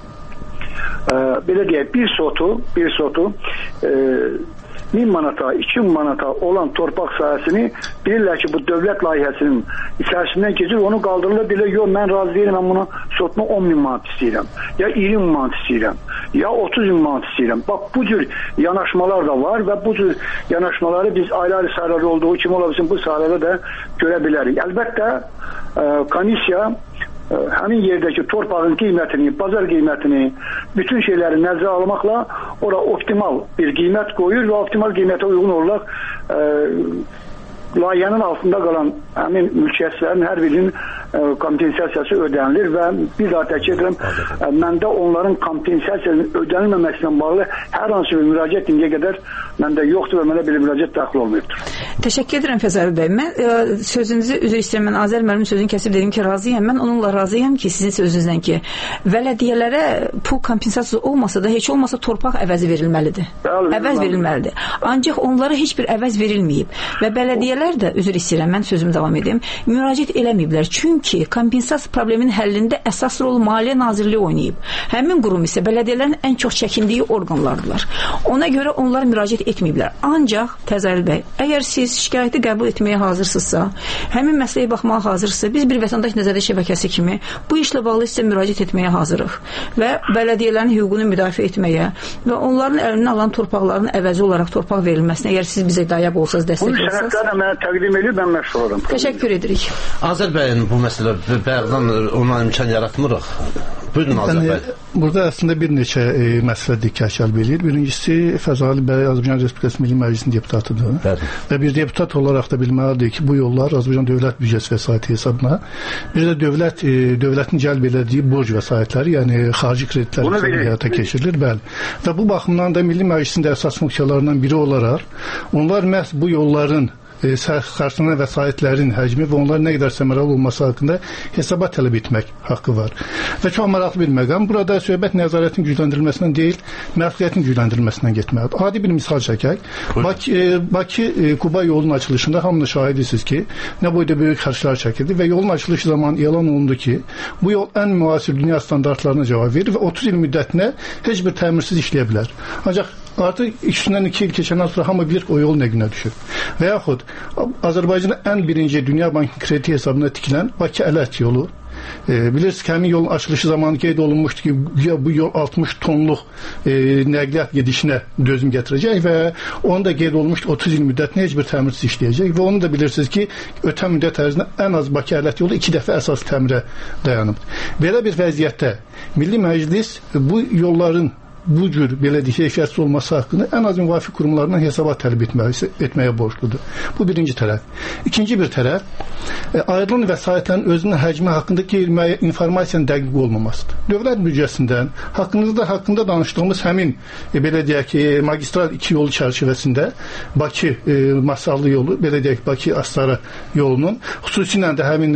belə deyək, bir sotu 1000 manata, 2000 manata olan torpaq sahəsini bilirlər ki, bu dövlət layihəsinin içərisindən keçir, onu qaldırırlar, deyirlər, yox, mən razı deyirəm, mən buna sotuna 10.000 manat istəyirəm, ya 20.000 manat istəyirəm, ya 30.000 manat istəyirəm. Bax, bu cür yanaşmalar da var və bu cür yanaşmaları biz ayrı-ayrı sahələr olduğu kimi olabilsin, bu sahələrdə də görə bilərik. Əlbəttə, komissiya həmin yerdəki torpağın qiymətini, bazar qiymətini, bütün şeyləri nəzərə almaqla ora optimal bir qiymət qoyur və optimal qiymətə uyğun olaraq layihənin altında qalan həmin mülkiyyətçilərin hər birinin kompensasiyası ödənilir və bir daha təkrar edirəm, məndə onların kompensasiyasının ödənilməməsindən bağlı hər hansı bir müraciət indiyə qədər məndə yoxdur və mənə belə müraciət daxil olmayıbdır. Təşəkkür edirəm Fəzal bəy. Mən sözünüzü üzr istəyirəm. Mən Azər müəllimin sözünü kəsib dedim ki, razıyam. Mən onunla razıyam ki, sizin sözünüzdən ki, vələdiyyələrə pul kompensasiyası olmasa da heç olmasa torpaq əvəzi verilməlidir. Əvəz verilməlidir. Ancaq onlara heç bir əvəz verilməyib və bələdiyyələr də üzr istəyirəm, mən sözümü davam edim, müraciət eləməyiblər. Çünki kompensasiya probleminin həllində əsas rol Maliyyə Nazirliyi oynayıb. Həmin qurum isə bələdiyyələrin ən çox çəkindiyi orqanlardılar. Ona görə onlar müraciət etməyiblər. Ancaq Fəzal bəy, əgər siz şikayəti qəbul etməyə hazırsınızsa, həmin məsələyə baxmağa hazırsınızsa, biz bir vətəndaş nəzarət şəbəkəsi kimi bu işlə bağlı sizə müraciət etməyə hazırıq və bələdiyyələrin hüququnu müdafiə etməyə və onların əlindən alan torpaqların əvəzi olaraq torpaq verilməsinə, əgər siz bizə dayaq olsanız, dəstək olsanız. Bu sənədlərlə mənə təqdim edib, mən məşğul olaram. Təşəkkür edirik. Azər bəyin bu məsələ bayaqdan ona imkan yaratmırıq. Buyurun Azər bəy. Burada əslində bir neçə məsələ diqqət cəlb edir. Birincisi, Fəzali bəy Azərbaycan Respublikası Milli Məclisinin deputatıdır. Bəli. Və bir deputat olaraq da bilməlidir ki, bu yollar Azərbaycan dövlət büdcəsi vəsaiti hesabına, bir də dövlətin cəlb elədiyi borc vəsaitləri, yəni xarici kreditlər həyata keçirilir. Bəli. Və bu baxımdan da Milli Məclisin də əsas funksiyalarından biri olaraq, onlar məhz bu yolların xərclanan vəsaitlərin həcmi və onların nə qədər səmərəli olması haqqında hesabat tələb etmək haqqı var. Və çox maraqlı bir məqam. Burada söhbət nəzarətin gücləndirilməsindən deyil, məsuliyyətin gücləndirilməsindən getməlidir. Adi bir misal çəkək. Bakı-Quba yolunun açılışında hamını şahidisiniz ki, nə boyda böyük xərclər çəkildi və yolun açılışı zamanı elan olundu ki, bu yol ən müasir dünya standartlarına cavab verir və 30 il müddətinə heç bir təmirsiz işləyə bilər. Ancaq artıq üstündən 2 il keçəndən sonra hamı bilir ki, o yol nə günə düşür. Və yaxud Azərbaycanın ən birinci Dünya Bankı krediti hesabına tikilən Bakı-Ələt yolu. Bilirsiniz ki, həmin yolun açılışı zamanı qeyd olunmuşdu ki, bu yol 60 tonluq nəqliyyat gedişinə dözüm gətirəcək və onu da qeyd olunmuşdu 30 il müddətinə heç bir təmirsiz işləyəcək və onu da bilirsiniz ki, ötən müddət ərzində ən az Bakı-Ələt yolu 2 dəfə əsas təmirə dayanıb. Belə bir vəziyyətdə Milli Məclis bu yolların bu cür belə keyfiyyətsiz olması haqqında ən az müvafiq qurumlarından hesabat tələb etməyə borcludur. Bu birinci tərəf. İkinci bir tərəf, ayrılan vəsaitlərin özünün həcmi haqqındakı informasiyanın dəqiq olmamasıdır. Dövlət büdcəsindən haqqında danışdığımız həmin belə deyək ki, magistral 2 yolu çərçivəsində Bakı Masallı yolu, belə deyək Bakı-Astara yolunun xüsusilə də həmin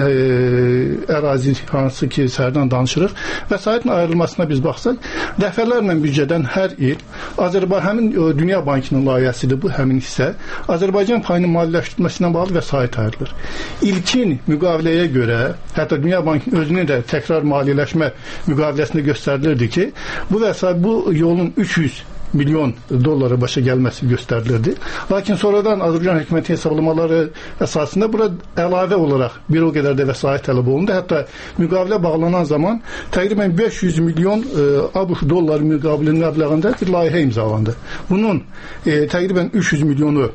ərazi hansı ki, sərdən danışırıq, vəsaitin ayrılmasına biz baxsaq, dəfələrlə büdcədən hər il həmin Dünya Bankının layihəsidir bu həmin hissə. Azərbaycan payının maliyyələşdirilməsinə bağlı vəsait ayrılır. İlkin müqaviləyə görə, hətta Dünya Bankının özünün də təkrar maliyyələşmə müqaviləsində göstərilirdi ki, bu yolun 300 milyon dollara başa gəlməsi göstərilirdi. Lakin sonradan Azərbaycan hökuməti hesablamaları əsasında bura əlavə olaraq bir o qədər də vəsait tələb olundu. Hətta müqavilə bağlanan zaman təqribən 500 milyon ABŞ dolları müqabilinin məbləğində bir layihə imzalandı. Bunun təqribən 300 milyonu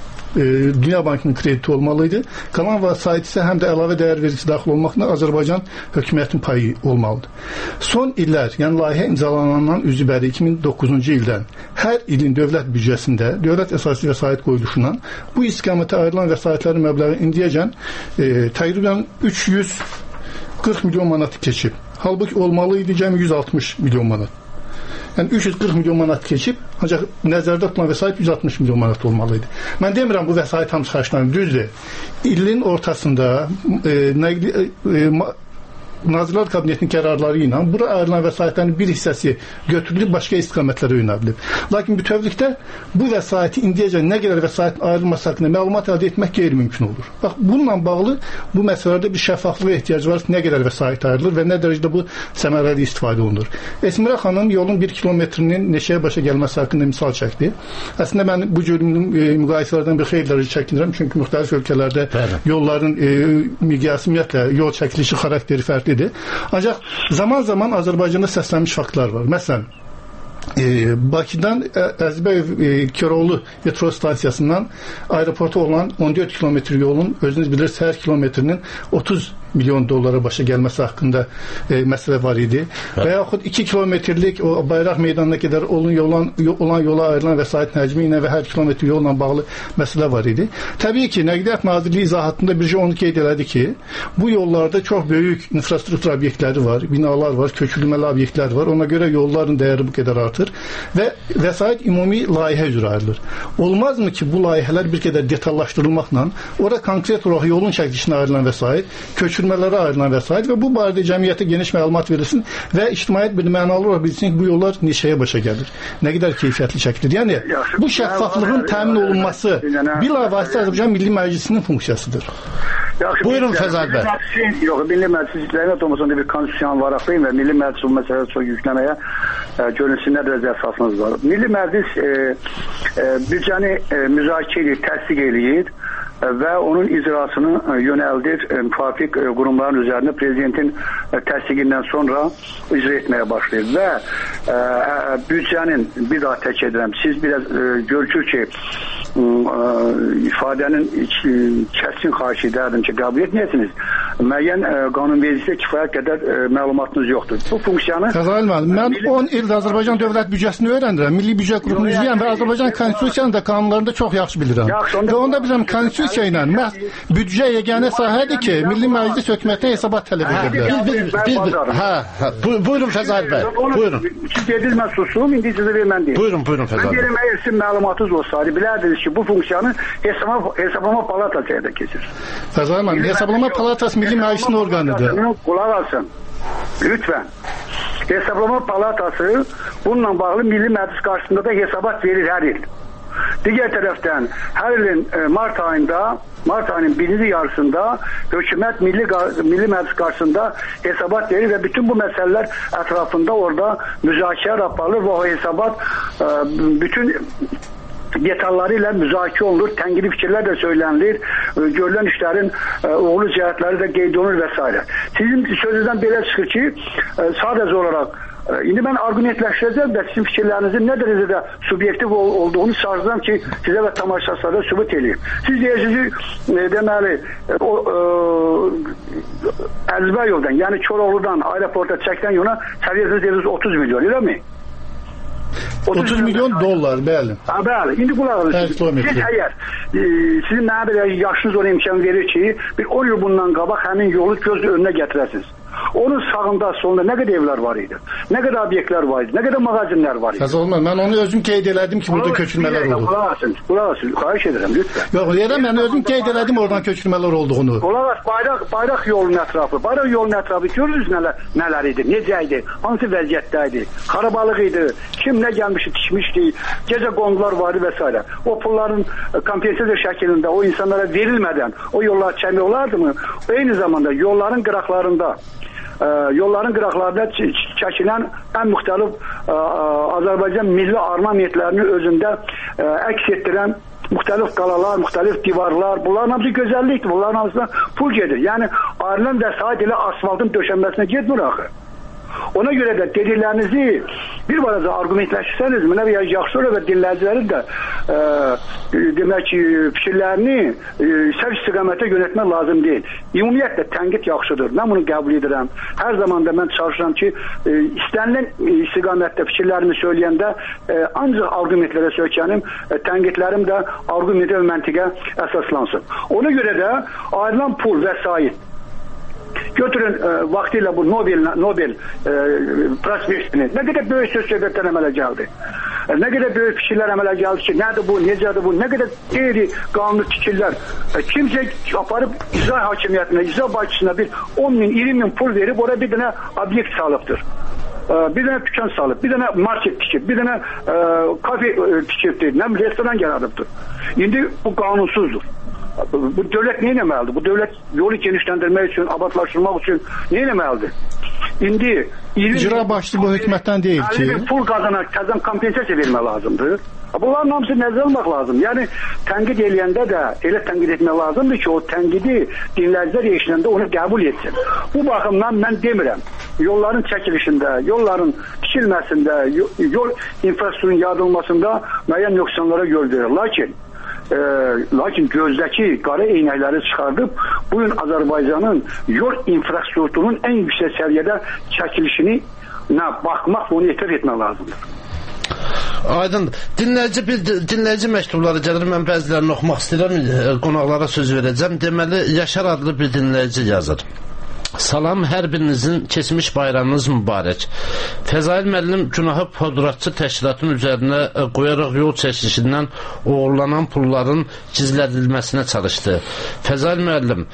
Dünya Bankının krediti olmalıydı. Qalan vəsait isə həm də əlavə dəyər vergisi daxil olmaqla Azərbaycan hökumətinin payı olmalıdır. Son illər, yəni layihə imzalanandan üzübəri 2009-cu ildən hər ilin dövlət büdcəsində dövlət əsaslı vəsait qoyuluşundan bu istiqamətə ayrılan vəsaitlərin məbləği indiyəcən təqribən 340 milyon manatı keçib. Halbuki olmalıydı cəmi 160 milyon manat. Yəni 340 milyon manat keçib, ancaq nəzərdə tutulan vəsait 160 milyon manat olmalıydı. Mən demirəm bu vəsait hamısı xərclənir, düzdür. İlin ortasında Nazirlər Kabinetinin qərarları ilə bura ayrılan vəsaitlərin bir hissəsi götürülüb başqa istiqamətlərə yönəldilib. Lakin bütövlükdə bu vəsaiti indiyəcən nə qədər vəsaitin ayrılması haqqında məlumat əldə etmək qeyri-mümkün olur. Bax, bununla bağlı bu məsələlərdə bir şəffaflığa ehtiyac var ki, nə qədər vəsait ayrılır və nə dərəcədə bu səmərəli istifadə olunur. Esmirə xanım yolun 1 kilometrinin neçəyə başa gəlməsi haqqında misal çəkdi. Əslində mən bu cür müqayisələrdən bir xeyli dərəcə çəkinirəm, çünki müxtəlif ölkələrdə yolların miqyası, ümumiyyətlə yol çəkilişi xarakteri fərqlidir. Ancaq zaman-zaman Azərbaycanda səslənmiş faktlar var. Məsələn, Bakıdan Əzbəyev Köroğlu metro stansiyasından aeroporta olan 14 kilometr yolun özünüz bilirsiniz hər kilometrinin 30 milyon dollara başa gəlməsi haqqında məsələ var idi. Və yaxud 2 kilometrlik o bayraq meydanına qədər olan yola ayrılan vəsaitin həcmi ilə və hər kilometr yolla bağlı məsələ var idi. Təbii ki, Nəqliyyat Nazirliyi izahatında bircə onu qeyd elədi ki, bu yollarda çox böyük infrastruktur obyektləri var, binalar var, köçürülməli obyektlər var. Ona görə yolların dəyəri bu qədər artır və vəsait ümumi layihə üzrə ayrılır. Olmazmı ki, bu layihələr bir qədər detallaşdırılmaqla orada konkret olaraq yolun çəkilişinə ayrılan vəsait, köçürmələrə ayrılan vəsait və bu barədə cəmiyyətə geniş məlumat verilsin və ictimaiyyət bir mənalı olaraq bilsin ki, bu yollar neçəyə başa gəlir, nə qədər keyfiyyətli çəkilir. Yəni, bu şəffaflığın təmin olunması bilavasitə Azərbaycan Milli Məclisinin funksiyasıdır. Buyurun Fəzal bəy. Yox, Milli Məclis lənət olmasında bir konstitusiyon var axıyım və Milli Məclis bu məsələdə çox yükləməyə görünsün nə dərəcə əsasınız var. Milli Məclis büdcəni müzakirə edir, təsdiq edir və onun icrasını yönəldir müvafiq qurumların üzərində prezidentin təsdiqindən sonra icra etməyə başlayır və büdcənin bir daha tək edirəm. Siz biraz görükür ki, ifadənin kəskin xahiş edərdim ki, qəbul etməyəsiniz. müəyyən qanunvericiliyə kifayət qədər məlumatınız yoxdur. Bu funksiyanı Fəzail müəllim, mən 10 ildir Azərbaycan dövlət büdcəsini öyrənirəm. Milli büdcə qrupunu üzvüyəm və Azərbaycan konstitusiyasını da qanunlarını da çox yaxşı bilirəm. Və onda bilirəm konstitusiya ilə büdcə yeganə sahədir ki, Milli Məclis hökumətə hesabat tələb edirlər. Buyurun Fəzail bəy. Buyurun. Siz dediniz mən susum, indi sizə vermən deyim. Buyurun Fəzail. Mən deyirəm, əgər sizin məlumatınız olsaydı, bilərdiniz ki, bu funksiyanı hesablama palatası həyata keçir. Fəzail müəllim, hesablama palatası Milli Məclisin orqanıdır. Qulaq alsın. Lütfən. Hesablama palatası bununla bağlı Milli Məclis qarşısında da hesabat verir hər il. Digər tərəfdən hər ilin mart ayının birinci yarısında hökumət Milli Məclis qarşısında hesabat verir və bütün bu məsələlər ətrafında orada müzakirə aparılır və o hesabat bütün detalları ilə müzakirə olunur, tənqidi fikirlər də söylənilir, görülən işlərin uğurlu cəhətləri də qeyd olunur və s. Sizin sözünüzdən belə çıxır ki, sadəcə olaraq indi mən argumentləşdirəcəm və sizin fikirlərinizin nə dərəcədə subyektiv olduğunu sağlayacağım ki, sizə və tamaşaçılara sübut edeyim. Siz deyirsiniz, deməli, Ərzbə yoldan, yəni Koroğludan aeroporta çəkdən yola səviyyəsiz 30 milyon, elə mi? 30 milyon dollar, bəli. Bəli, indi qulaq alın. Siz əgər, sizin mənə belə yaşınız ona imkan verir ki, bir 10 il bundan qabaq həmin yolu göz önünə gətirəsiniz. Onun sağında, solunda nə qədər evlər var idi? Nə qədər obyektlər var idi? Nə qədər mağazinlər var idi? Fəzail müəllim, mən onu özüm qeyd elədim ki, burada köçürmələr oldu. Qulaq asın, xahiş edirəm, lütfən. Yox, yerəm, mən özüm qeyd elədim oradan köçürmələr olduğunu. Qulaq as, bayraq yolunun ətrafı görürüz nələr idi, necə idi, hansı vəziyyətdə idi, xarabalıq idi, kim nə gəlmişdi, tikmişdi, gecə qondular var idi və s. O pulların kompensasiya şəklində o insanlara verilmədən o yollar çəkmək olardımı? Eyni zamanda yolların qıraqlarında çəkilən ən müxtəlif Azərbaycan milli ornamentlərini özündə əks etdirən müxtəlif qalalar, müxtəlif divarlar, bunların hamısı gözəllikdir, bunların hamısına pul gedir. Yəni, ayrılan vəsait ilə asfaltın döşənməsinə getmir axı. Ona görə də dediklərinizi bir balaca argumentləşirsəniz, mənə yaxşı olur və dinləyicilərin də demək ki, fikirlərini səhv istiqamətə yönətmək lazım deyil. Ümumiyyətlə, tənqid yaxşıdır. Mən bunu qəbul edirəm. Hər zaman da mən çalışıram ki, istənilən istiqamətdə fikirlərimi söyləyəndə ancaq argumentlərə söykənim, tənqidlərim də argumentə və məntiqə əsaslansın. Ona görə də ayrılan pul, vəsait, götürün vaxtilə bu Nobel prospektini. Nə qədər böyük söz-söhbətlər əmələ gəldi. Nə qədər böyük fikirlər əmələ gəldi ki, nədir bu, necədir bu, nə qədər qeyri-qanuni fikirlər. Kimsə aparıb icra hakimiyyətinə, icra başçısına bir 10 min, 20 min pul verib, oraya bir dənə obyekt salıbdır. Bir dənə dükkan salıb, bir dənə market tikib, bir dənə kafe tikibdir, nə restoran yaradıbdır. İndi bu qanunsuzdur. Bu dövlət nə etməlidir? Bu dövlət yolu genişləndirmək üçün, abadlaşdırmaq üçün nə etməlidir? İndi icra başçısı bu hökumətdən deyil ki, pul qazanan təzən kompensasiya vermək lazımdır. Bunların hamısı nəzərə almaq lazım. Yəni tənqid eləyəndə də elə tənqid etmək lazımdır ki, o tənqidi dinləyicilər eşidəndə onu qəbul etsin. Bu baxımdan mən demirəm, yolların çəkilişində, yolların tikilməsində, yol infrastrukturunun yaradılmasında müəyyən nöqsanlara yol verir. Lakin gözdəki qara eynəkləri çıxardıb bu gün Azərbaycanın yol infrastrukturunun ən yüksək səviyyədə çəkilişini baxmaq və onu etiraf etmək lazımdır. Aydındır. Dinləyici məktubları gəlir. Mən bəzilərini oxumaq istəyirəm. Qonaqlara söz verəcəm. Deməli, Yaşar adlı bir dinləyici yazır. Salam, hər birinizin keçmiş bayramınız mübarək. Fəzail müəllim günahı podratçı təşkilatın üzərinə qoyaraq yol çəkilişindən uğurlanan pulların gizlədilməsinə çalışdı. Fəzail müəllim,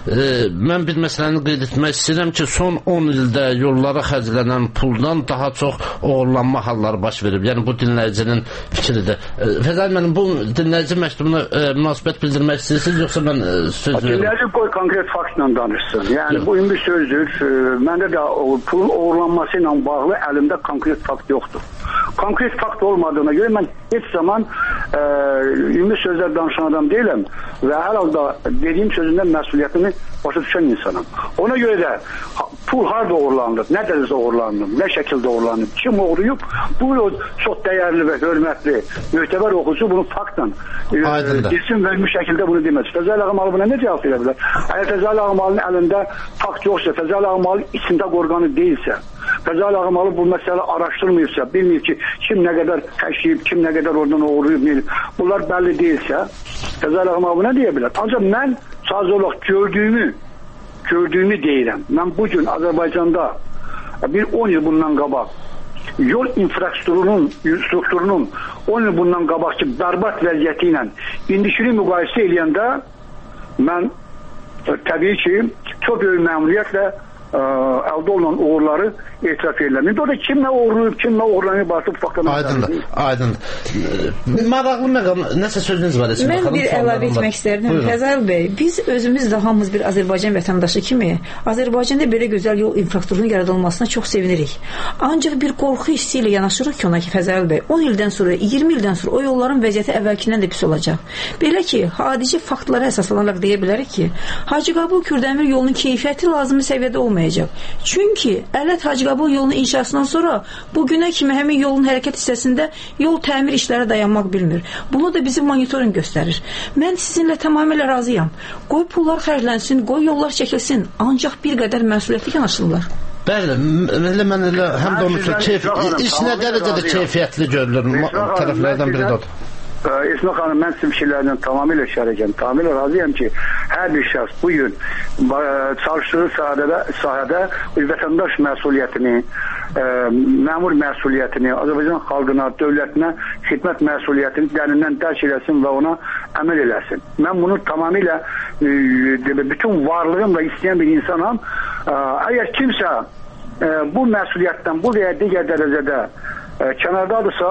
mən bir məsələni qeyd etmək istəyirəm ki, son 10 ildə yollara xərclənən puldan daha çox uğurlanma halları baş verib. Yəni, bu dinləyicinin fikridir. Fəzail müəllim, bu dinləyici məktubuna münasibət bildirmək istəyirsiniz, yoxsa mən söz verim? Dinləyici qoy konkret faktla danışsın. Yəni, bu bir sözdür. Məndə də pulun uğurlanması ilə bağlı əlimdə konkret fakt yoxdur. Konkret fakt olmadığına görə mən heç zaman ümumi sözlər danışan adam deyiləm və hər halda dediyim sözündən məsuliyyətini başa düşən insanım. Ona görə də pul harda uğurlanır, nə dərəcədə uğurlanır, nə şəkildə uğurlanır, kim uğurlayıb, bu çox dəyərli və hörmətli, möhtəbər oxucu bunu faktla bilsin və bir şəkildə bunu deməz. Fəzail Ağamalı buna nə cavab verə bilər? Əgər Fəzail Ağamalının əlində fakt yoxsa, Fəzail Ağamalı içində qorğanı deyilsə, Fəzail Ağamalı bu məsələ araşdırmayıbsa, bilməyib ki, kim nə qədər xəşləyib, kim nə qədər oradan uğurlayıb, bunlar bəlli deyilsə, Fəzail Ağamalı nə deyə bilər? Ancaq mən sadəcə olaraq gördüyümü deyirəm. Mən bugün Azərbaycanda bir 10 il bundan qabaq yol infrastrukturunun 10 il bundan qabaqki bərbad vəziyyəti ilə indikini müqayisə eləyəndə mən təbii ki, çox böyük məmnuniyyətlə əldə olunan uğurları etiraf edirlər. İndi orada kimlə uğurlayıb, kimlə uğurlanıb artıq faktlarını Aydın. Maraqlı məqam, nəsə sözünüz var? Mən bir əlavə etmək istərdim. Fəzail bəy, biz özümüz də hamımız bir Azərbaycan vətəndaşı kimi Azərbaycanda belə gözəl yol infrastrukturunun yaradılmasına çox sevinirik. Ancaq bir qorxu hissi ilə yanaşırıq ki, ona ki, Fəzail bəy, 10 ildən sonra, 20 ildən sonra o yolların vəziyyəti əvvəlkindən də pis olacaq. Belə ki, hadici faktlara əsaslanaraq deyə bilərik ki, Hacı Qabul Kürdəmir yolunun keyfiyyəti lazımi səviyyədə olmayacaq. Çünki Ələt Hacı Qabul yolunun inşasından sonra bugünə kimi həmin yolun hərəkət hissəsində yol təmir işləri dayanmaq bilmir. Bunu da bizim monitoring göstərir. Mən sizinlə tamamilə razıyam. Qoy pullar xərclənsin, qoy yollar çəkilsin. Ancaq bir qədər məsuliyyətli yanaşırlar. Bəli, mən elə həm də onun üçün iş nə dərəcədə keyfiyyətli görülür tərəflərdən biri də odur. Esma xanım, mən sizin fikirlərindən tamamilə şərəkəm. Tamamilə razıyam ki, hər bir şəxs bugün çalışdığı sahədə vətəndaş məsuliyyətini, məmur məsuliyyətini, Azərbaycan xalqına, dövlətinə xidmət məsuliyyətini dərindən dərk eləsin və ona əməl eləsin. Mən bunu tamamilə bütün varlığımla istəyən bir insanam. Əgər kimsə bu məsuliyyətdən, bu veya digər dərəcədə kənardadırsa,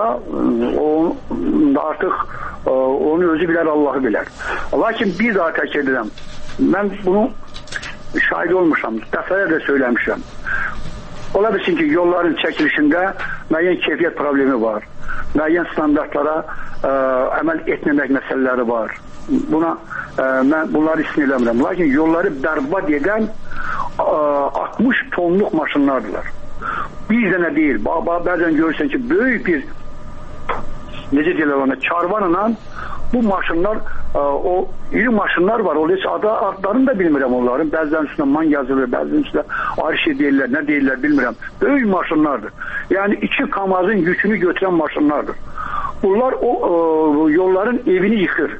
artıq onu özü bilər, Allahı bilər. Lakin bir daha təkid edirəm. Mən bunu şahid olmuşam, dəfələrlə söyləmişəm. Ola bilsin ki, yolların çəkilişində müəyyən keyfiyyət problemi var. Müəyyən standartlara əməl etməmək məsələləri var. Mən bunları istin eləmirəm. Lakin yolları bərbad edən 60 tonluq maşınlardırlar. Bir dənə deyil. Bəzən görürsən ki, böyük bir necə deyirlər ona, karvanla bu maşınlar, o iri maşınlar var. Adlarını da bilmirəm onların. Bəzən üstündə man yazılır, bəzən üstündə ayrı şey deyirlər, nə deyirlər bilmirəm. Böyük maşınlardır. Yəni 2 kamazın yükünü götürən maşınlardır. Bunlar o yolların evini yıxır.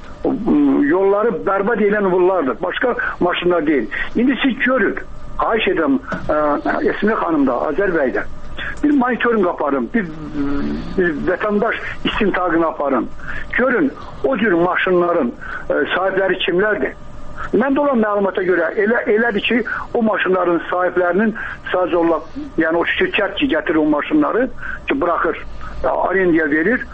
Yolları bərbad edən bunlardır. Başqa maşınlar deyil. İndi siz görün. Xahiş edirəm, Esmi xanım da, Azər bəy də bir monitoring aparın, bir vətəndaş istintaqını aparın. Görün, o cür maşınların sahibləri kimlərdir? Mən də olan məlumata görə elədir ki, o maşınların sahiblərinin sadəcə olaraq, yəni o şirkət ki, gətirir o maşınları ki, buraxır, arendaya verir,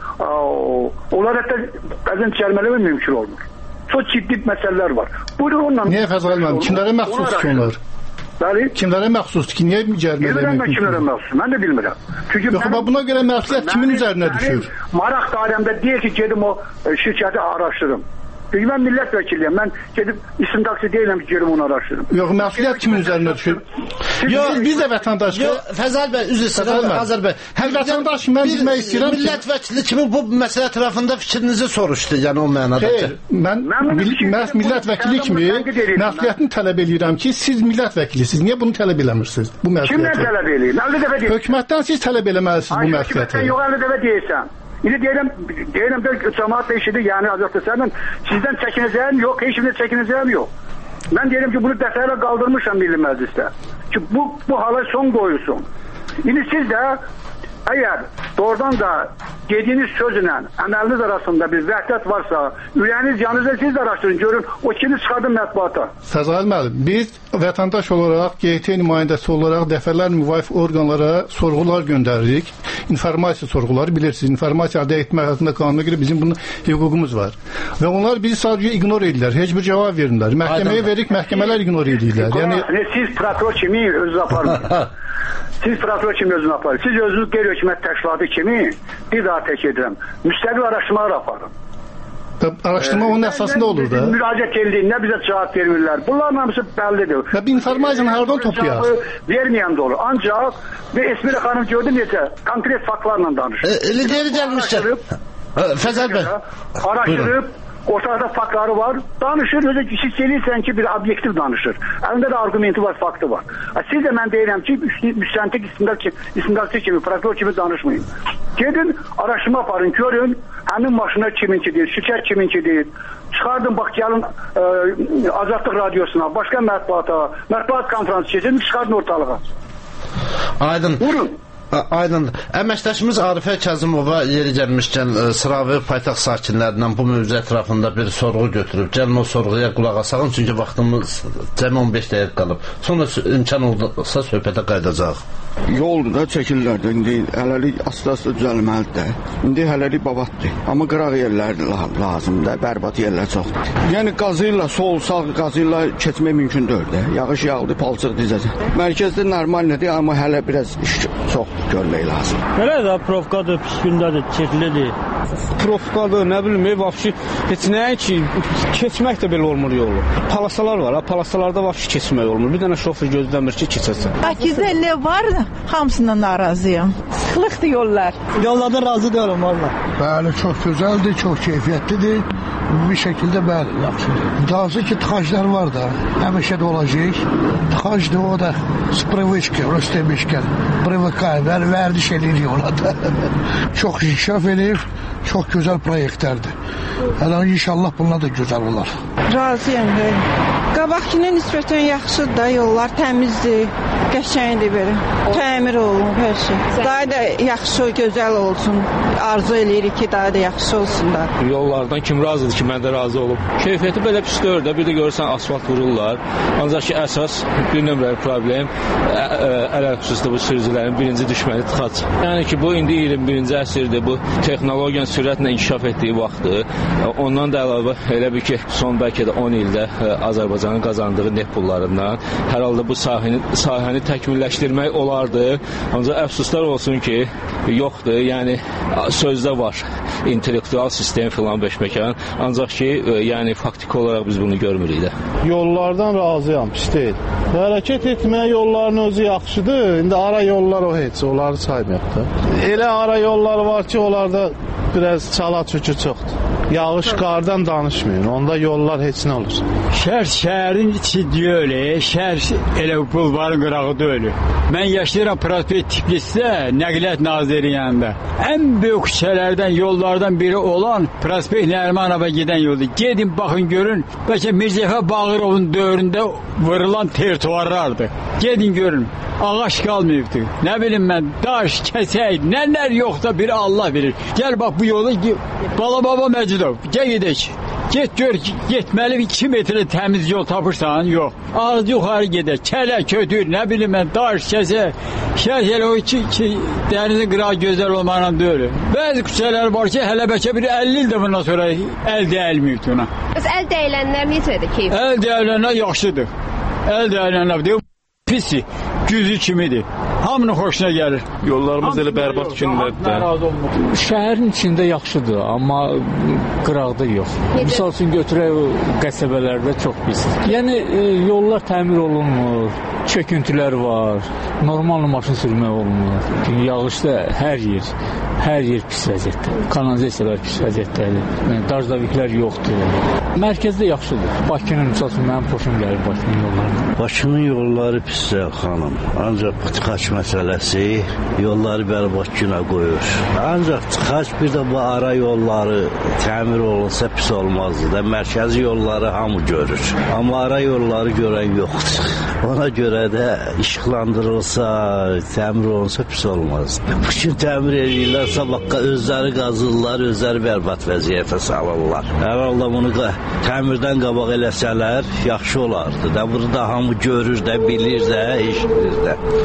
onlar hətta bəzən cərmələri mümkün olmur. Çox ciddi məsələlər var. Buyurun onunla. Niyə Fəzail müəllim? Kimlərə məxsusdur ki onlar? Bəli. Kimlərə məxsusdur ki, niyə cərimələmək mümkün? Kimlərə məxsus? Mən də bilmirəm. Yox, buna görə məsuliyyət kimin üzərinə düşür? Maraq dairəmdə deyir ki, gedim o şirkəti araşdırım. Mən millət vəkiliyəm. Mən gedib istintaqçı deyiləm ki, gedim onu araşdırım. Yox, məsuliyyət kimin üzərinə düşür? Yox, biz də vətəndaşıq. Yox, Fəzail bəy, üzr istəyirəm, Azər bəy. Hər vətəndaş mən bilmək istəyirəm ki, millət vəkili kimi bu məsələ ətrafında fikrinizi soruşdu, yəni o mənada. Xeyr, mən millət vəkili kimi məsuliyyətini tələb edirəm ki, siz millət vəkilisiniz. Niyə bunu tələb eləmirsiniz? Bu məsuliyyəti. Kimdən tələb eləyir? 50 dəfə deyirəm. Hökumətdən siz tələb eləməlisiniz bu məsuliyyəti. Yox, 50 dəfə deyirsən. İndi deyirəm də cəmaat da işidir, yəni Azərbaycanın sizdən çəkinəcəyim yox, heç kimdən çəkinəcəyim yox. Mən deyirəm ki, bunu dəfələrlə qaldırmışam Milli Məclisdə ki, bu hala son qoyulsun. İndi siz də əgər doğrudan da dediyiniz sözlə əməliniz arasında bir vəhdət varsa, ürəyiniz yanınızda siz də araşdırın, görün, o kimi çıxardın mətbuata. Fəzail müəllim, biz vətəndaş olaraq, GT nümayəndəsi olaraq dəfələr müvafiq orqanlara sorğular göndəririk. İnformasiya sorğuları bilirsiniz. İnformasiya əldə etmək haqqında qanuna görə bizim bunun hüququmuz var. Və onlar bizi sadəcə ignor edirlər. Heç bir cavab vermirlər. Məhkəməyə veririk, məhkəmələr ignor edirlər. Yəni siz prokuror kimi özünüz aparmırsınız. Siz prokuror kimi özünü aparın. Siz özünüz qeyri-hökumət təşkilatı kimi bir daha tək edirəm. Müstəqil araşdırmalar aparın. Araşdırma onun əsasında olur da. Müraciət edildiyin, nə bizə cavab vermirlər. Bunların hamısı bəllidir. Və bir informasiyanı hardan toplayaq? Verməyən də olur. Ancaq bir Esmira xanım gördüm necə konkret faktlarla danışır. Lideri gəlmişdir. Fəzəl bəy. Araşdırıb ortada faktları var. Danışır, özü hiss edirsən ki, bir obyektiv danışır. Əlində də argumenti var, faktı var. Siz də mən deyirəm ki, müstəntiq istintaqçı kimi, prokuror kimi danışmayın. Gedin, araşdırma aparın, görün, həmin maşına kiminkidir, şirkət kiminkidir. Çıxardın, bax, gəlin Azadlıq Radiosuna, başqa mətbuat konferansı keçin, çıxardın ortalığa. Aydın. Vurun. Aydın. Əməkdaşımız Arifə Kazımova yeri gəlmişkən Sıravi paytaxt sakinlərindən bu mövzu ətrafında bir sorğu götürüb. Gəlin o sorğuya qulaq asaq, çünki vaxtımız cəmi 15 dəqiq qalıb. Sonra imkan olsa söhbətə qayıdacaq. Yoldur da çəkirlər. İndi hələlik asta-asta düzəlməlidir. İndi hələlik babatdır. Amma qıraq yerlər lazımdır, bərbad yerlər çoxdur. Yəni qazı ilə sol, sağ qazı ilə keçmək mümkün deyil. Yağış yağdı, palçıq dizəcək. Mərkəzdə normaldır, amma hələ biraz iş çoxdur, görmək lazım. Belə də provkadır, pis gündədir, çirklidir. Provkadır, nə bilim, vəbşi heç nəyə ki, keçmək də belə olmur yolu. Palasalar var, palasalarda vəbşi keçmək olmur. Bir dənə şofer gözləmir ki, keçəsən. Akizəlli var da, hamısından narazıyam. Sıxlıqdır yollar. Yollardan razı deyiləm, valla. Bəli, çox gözəldir, çox keyfiyyətlidir. Bir şəkildə bəli, yaxşıdır. Mütəvəzi ki, tıxaclar var da, həmişə də olacaq. Tıxacdır, o da s привычки, rus demişkən, привыкай, vərdiş edir yola da. Çox inkişaf edir, çox gözəl proyektlərdir. Hələ inşallah bunlar da gözəl olar. Razıyam belə. Qabaqkına nisbətən yaxşıdır da, yollar təmizdir, qəşəngdir belə. Təmir olunur hər şey. Daha da yaxşı, gözəl olsun. Arzu eləyirik ki, daha da yaxşı olsun da. Yollardan kim razıdır ki, mən də razı olub. Keyfiyyəti belə pis deyil də, bir də görürsən asfalt vururlar. Ancaq ki, əsas bir nömrəli problem ələlxüsusda bu sürücülərin birinci düşməni tıxac. Yəni ki, bu indi 21-ci əsrdir, bu texnologiyanın sürətlə inkişaf etdiyi vaxtdır. Ondan da əlavə elə bir ki, son bəlkə də 10 ildə Azərbaycanın qazandığı neft pullarından hər halda bu sahəni təkmilləşdirmək olardı. Ancaq əfsuslar olsun ki, yoxdur. Yəni sözdə var, intellektual sistem filan beşməkan. Ancaq ki, yəni faktiki olaraq biz bunu görmürük də. Yollardan razıyam, pis deyil. Hərəkət etməyə yolların özü yaxşıdır. İndi ara yollar o heç, onları saymayaq da. Elə ara yollar var ki, onlarda biraz çala-çökü çoxdur. Yağış qardan danışmayın. Onda yollar heç nə olur. Şəhərin içi deyil, şəhər elə bulvarın qırağı deyil. Mən yaşayıram Prospekt Tiflisdə, Nəqliyyat Naziri yanında. Ən böyük küçələrdən, yollardan biri olan Prospekt Nərimanova gedən yoldur. Gedin, baxın, görün. Bəlkə Mirzəfə Bağırovun dövründə vurulan tertuarlardır. Gedin, görün. Ağaç qalmayıbdır. Nə bilim mən, daş, kəsək, nələr yoxsa bir Allah bilir. Gəl bax bu yolu, Balababa Məcidov, gəl gedək. Get gör, getməli 2 metrə təmiz yol tapırsan, yox. Az yuxarı gedək, kələ, kötür, nə bilim mən, daş, kəsək. Şəhər o ki, dənizin qırağı gözəl olmaqla deyil. Bəzi küçələr var ki, hələ bəlkə bir 50 il də bundan sonra əl dəyilməyibdir ona. Bəs əl dəyilənlər necədir keyif? Əl dəyilənlər yaxşıdır. Əl dəyilənlər deyil, pisi, güzü kimidir. Hamının xoşuna gəlir. Yollarımız elə bərbad günlərdir. Şəhərin içində yaxşıdır, amma qıraqda yox. Misal üçün götürək qəsəbələrdə çox pis. Yəni yollar təmir olunmur, çöküntülər var, normal maşın sürmək olmur. Yağışda hər yer pis vəziyyətdə. Kanalizasiyalar pis vəziyyətdədir. Dajdaviklər yoxdur. Mərkəzdə yaxşıdır. Bakının misal üçün mənim xoşum gəlir Bakının yollarına. Bakının yolları pisdir xanım. Ancaq tıxaç məsələsi yolları bərbad günə qoyur. Ancaq tıxaç bir də bu ara yolları təmir olunsa pis olmazdı da. Mərkəzi yolları hamı görür. Amma ara yolları görən yoxdur. Ona görə də işıqlandırılsa, təmir olunsa pis olmazdı. Bugün təmir edirlər, sabah özləri qazırlar, özləri bərbad vəziyyətə salırlar. Hər halda bunu təmirdən qabaq eləsələr yaxşı olardı da. Bunu da hamı görür də, bilir də, eşidir də.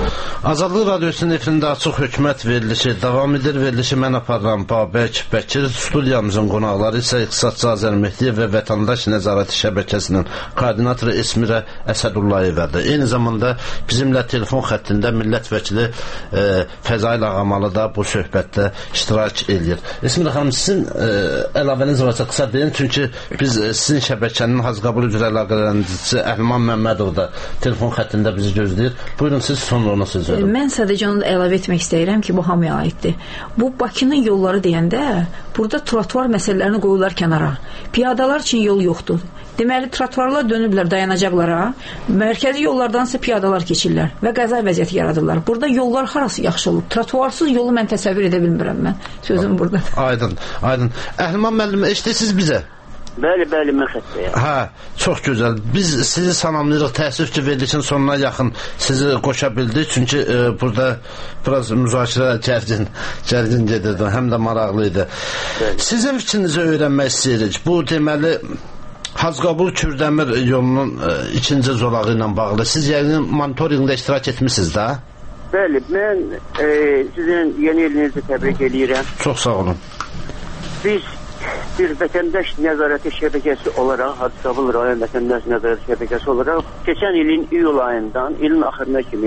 Azadlıq Radiosunun efirində Açıq Hökumət verilişi davam edir. Verilişi mən aparıram Babək Bəkir. Studiyamızın qonaqları isə İqtisadçı Azər Mehdiyev və Vətəndaş Nəzarəti Şəbəkəsinin koordinatoru Esmirə Əsədullayevədir. Eyni zamanda bizimlə telefon xəttində millət vəkili Fəzail Ağamalı da bu söhbətdə iştirak edir. Esmirə xanım, sizin əlavəniz varsa qısa deyin, çünki biz sizin şəbəkənin Hazqabul üzrə əlaqələndirici Əhliman Məmmədov da telefon xəttində bizi gözləyir. Buyurun, siz sonra ona söz. Mən sadəcə onu əlavə etmək istəyirəm ki, bu hamıya aiddir. Bu Bakının yolları deyəndə burada trotuar məsələlərini qoyurlar kənara. Piyadalar üçün yol yoxdur. Deməli, trotuarlar dönüblər dayanacaqlara, mərkəzi yollardansa piyadalar keçirlər və qəza vəziyyəti yaradırlar. Burada yollar harası yaxşı olub? Trotuarsız yolu mən təsəvvür edə bilmirəm mən. Sözüm burada. Aydın, aydın. Əhliman müəllim, eşidirsiniz bizə? Bəli, mən xəttəyəm. Hə, çox gözəl. Biz sizi salamlayırıq. Təəssüf ki, verilişin sonuna yaxın sizi qoşa bildik. Çünki burada biraz müzakirə gərgin gedirdi. Həm də maraqlı idi. Sizin fikrinizi öyrənmək istəyirik. Bu deməli Hazqabul-Kürdəmir yolunun ikinci zolağı ilə bağlı. Siz yəqin monitorinqdə iştirak etmisiniz də? Bəli, mən sizin yeni ilinizi təbrik edirəm. Çox sağ olun. Biz bir vətəndaş nəzarəti şəbəkəsi olaraq, Hazqabul rayon vətəndaş nəzarəti şəbəkəsi olaraq keçən ilin iyul ayından ilin axırına kimi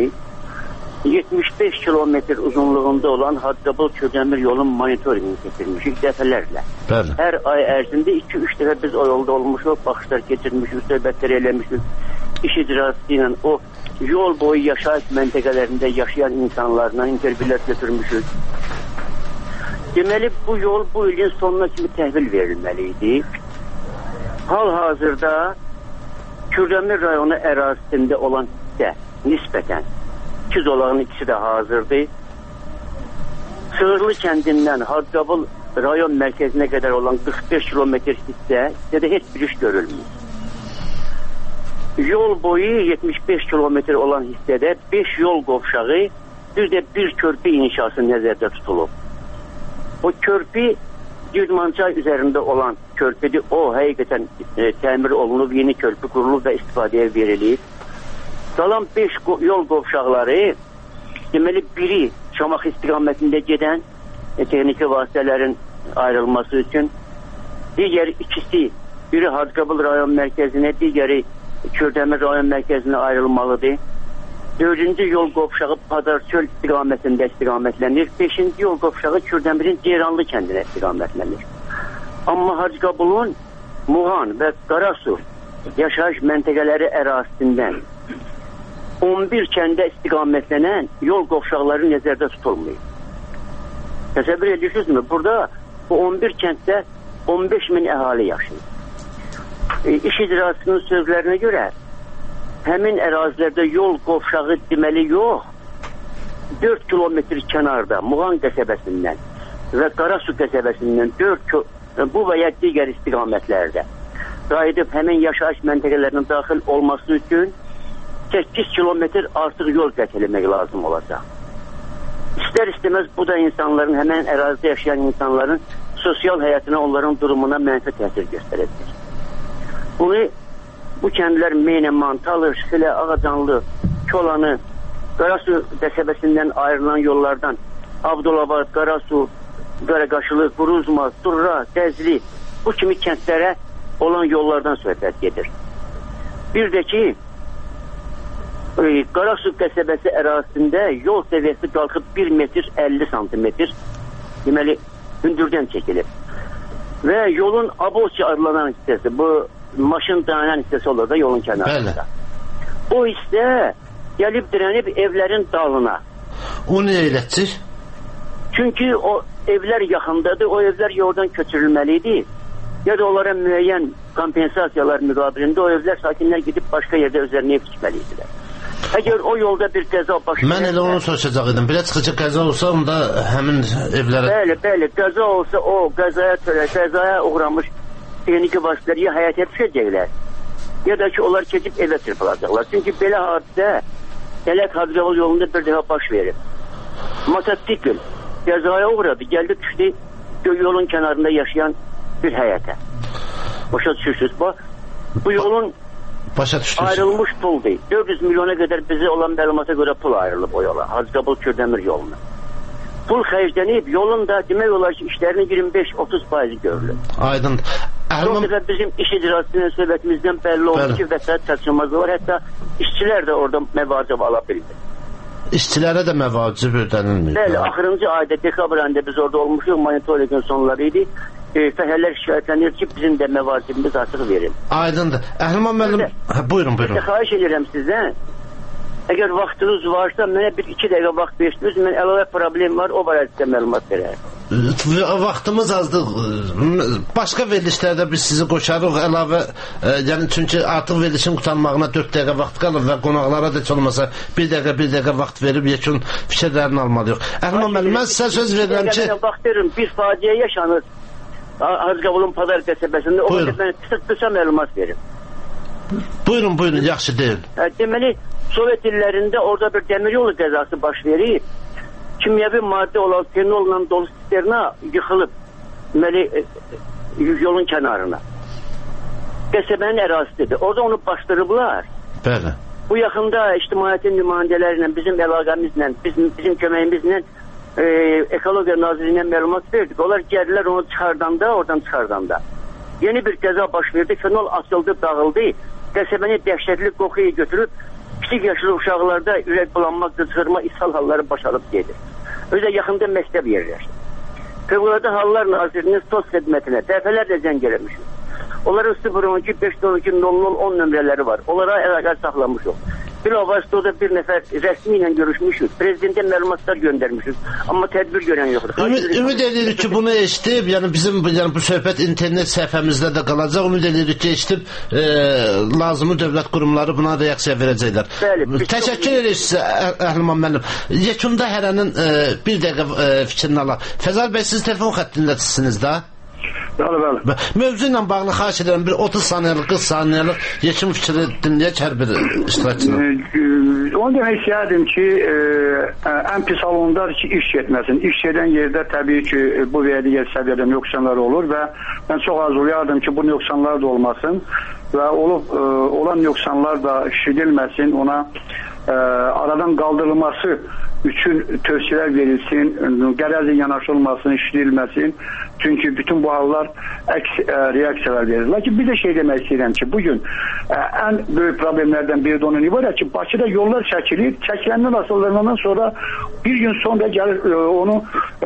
75 kilometr uzunluğunda olan Hazqabul-Kürdəmir yolun monitorinqini keçirmişik dəfələrlə. Bəli. Hər ay ərzində 2-3 dəfə biz o yolda olmuşuq, baxışlar keçirmişik, söhbətlər eləmişik. İş icrası ilə o yol boyu yaşayış məntəqələrində yaşayan insanlarla intervyular götürmüşük. Deməli, bu yol bu ilin sonuna kimi təhvil verilməli idi. Hal-hazırda Kürdəmir rayonu ərazisində olan hissə nisbətən iki zolağın ikisi də hazırdır. Sığırlı kəndindən Hazqabul rayon mərkəzinə qədər olan 45 kilometr hissədə heç bir iş görülmür. Yol boyu 75 kilometr olan hissədə 5 yol qovşağı, bir də bir körpü inşası nəzərdə tutulub. O körpü Girmançay üzərində olan körpüdür. O həqiqətən təmir olunub, yeni körpü qurulub və istifadəyə verilib. Qalan 5 yol qovşaqları, deməli biri Şamaxı istiqamətində gedən texniki vasitələrin ayrılması üçün, digəri ikisi, biri Hazqabul rayon mərkəzinə, digəri Kürdəmir rayon mərkəzinə ayrılmalıdır. 4-cü yol qovşağı Padarçöl istiqamətində istiqamətlənir. 5-ci yol qovşağı Kürdəmirin Ceyranlı kəndinə istiqamətlənir. Amma Hazqabulun Muğan və Qarasu yaşayış məntəqələri ərazisindən 11 kəndə istiqamətlənən yol qovşaqları nəzərdə tutulmayıb. Təsəvvür edirsinizmi? Burada bu 11 kənddə 15 min əhali yaşayır. İş icrasının sözlərinə görə həmin ərazilərdə yol qovşağı deməli yox, 4 kilometr kənarda Muğan qəsəbəsindən və Qarasu qəsəbəsindən bu və ya digər istiqamətlərdə qayıdıb həmin yaşayış məntəqələrinin daxil olması üçün 8 kilometr artıq yol qət eləmək lazım olacaq. İstər-istəməz bu da insanların, həmin ərazidə yaşayan insanların sosial həyatına, onların durumuna mənfi təsir göstərəcək. Bunu bu kəndlər Meynəman, Talır, Şilə, Ağacanlı, Kolanı, Qarasu qəsəbəsindən ayrılan yollardan Abdulabad, Qarasu, Qaraqaşılı, Quruzma, Durra, Dəzli, bu kimi kəndlərə olan yollardan söhbət gedir. Bir də ki, Qarasu qəsəbəsi ərazisində yol səviyyəsi qalxıb 1 metr 50 santimetr, deməli, hündürdən çəkilir. Və yolun Abosya adlanan hissəsi, bu maşın dayanan hissəsi olur da yolun kənarında. O hissə gəlib dirənib evlərin dalına. O nə elətdir? Çünki o evlər yaxındadır, o evlər yoldan köçürülməlidir. Ya da onlara müəyyən kompensasiyalar müqabilində o evlər sakinlər gedib başqa yerdə özlərini ev tikməlidirlər. Əgər o yolda bir qəza baş versə... Mən elə onu soruşacaq idim. Belə çıxıcı qəza olsa, onda həmin evlərə... Bəli, qəza olsa o qəzaya uğramış texniki vasitələr ya həyata düşəcəklər, ya da ki, onlar keçib evə çırpılacaqlar. Çünki belə hadisə Gələk Hazqabul yolunda bir dəfə baş verir. Motosikl qəzaya uğradı, gəldi düşdü yolun kənarında yaşayan bir həyətə. Başa düşürsünüz. Bu yolun Başa düşdünüz. Ayrılmış puldur. 400 milyona qədər bizə olan məlumata görə pul ayrılıb o yola. Hacıqabul-Kürdəmir yoluna. Pul xərclənib, yolun da demək olar ki, işlərinin 25-30% görülür. Aydın. Son dəfə bizim iş icrasının söhbətimizdən bəlli oldu ki, vəsait çatışmazlığı var. Hətta işçilər də orada məvacib ala bildi. İşçilərə də məvacib ödənilmir. Bəli, axırıncı ayda, dekabr ayında biz orada olmuşuq, monitoringin sonları idi. Fəhəllər şikayətlənir ki, bizim də məvacibimiz artıq verin. Aydındır. Əhliman müəllim, buyurun. Xahiş edirəm sizdən. Əgər vaxtınız varsa, mənə 1-2 dəqiqə vaxt verirsiniz, mən əlavə problem var, o barədə məlumat verərəm. Vaxtımız azdır. Başqa verilişlərdə biz sizi qoşarıq əlavə, yəni çünki artıq verilişin qutarmağına 4 dəqiqə vaxt qalır və qonaqlara da heç olmasa 1 dəqiqə vaxt verib yekun fikirlərini almalıyıq. Əhliman müəllim, mən sizə söz verirəm ki... Vaxt verin, bir faciə yaşanır. Hacıqabulun Padar qəsəbəsində o qədər mən qısa məlumat verim. Buyurun, yaxşı deyil. Deməli, Sovet illərində orada bir dəmir yolu qəzası baş verib, kimyəvi maddə olan fenolla dolu sisterna yıxılıb, deməli, yolun kənarına. Qəsəbənin ərazisidir. Orada onu bastırıblar. Bəli. Bu yaxında ictimaiyyətin nümayəndələrlə, bizim əlaqəmizlə, bizim köməyimizlə Ekologiya Nazirliyinə məlumat verdik. Onlar gəldilər onu oradan çıxardanda. Yeni bir qəza baş verdi, fenol açıldı, dağıldı. Qəsəbəni dəhşətli qoxuyu götürüb, kiçik yaşlı uşaqlarda ürək bulanmaq, qıcğırma, ishal halları başalıb gedir. Özə yaxında məktəb yerləşdi. Fövqəladə Hallar Nazirliyinin SOS xidmətinə dəfələrlə zəng eləmişik. Onların 012-512-00-10 nömrələri var. Onlara əlaqə saxlamışıq. Bilavasitə bir nəfər rəsmi ilə görüşmüşük. Prezidentə məlumatlar göndərmişik. Amma tədbir görən yoxdur. Ümid edirik ki, bunu eşitib, yəni bizim bu söhbət internet səhifəmizdə də qalacaq. Ümid edirik ki, eşitib lazımı dövlət qurumları buna reaksiya verəcəklər. Təşəkkür edirik sizə, Əhliman müəllim. Yekunda hərənin bir dəqiqə fikrini alaq. Fəzal bəy, siz telefon xəttinədəsiniz də? Bəli. Mövzu ilə bağlı xahiş edirəm, bir 30 saniyəlik, 40 saniyəlik yekun fikri dinləyək hər bir iştirakçının. Onu demək istəyərdim ki, ən pis hal ondadır ki, iş getməsin. İş gedən yerdə təbii ki, bu və digər səviyyədə nöqsanlar olur və mən çox arzulayardım ki, bu nöqsanlar da olmasın və olan nöqsanlar da şişirilməsin, ona aradan qaldırılması üçün tövsiyələr verilsin, qərəzlə yanaşılmasın, işləyilməsin. Çünki bütün bu hallar əks reaksiyalar verir. Lakin bir də şey demək istəyirəm ki, bugün ən böyük problemlərdən biri də onun ibarət ki, Bakıda yollar çəkilir, çəkiləndən asıldığından sonra bir gün sonra gəlir onu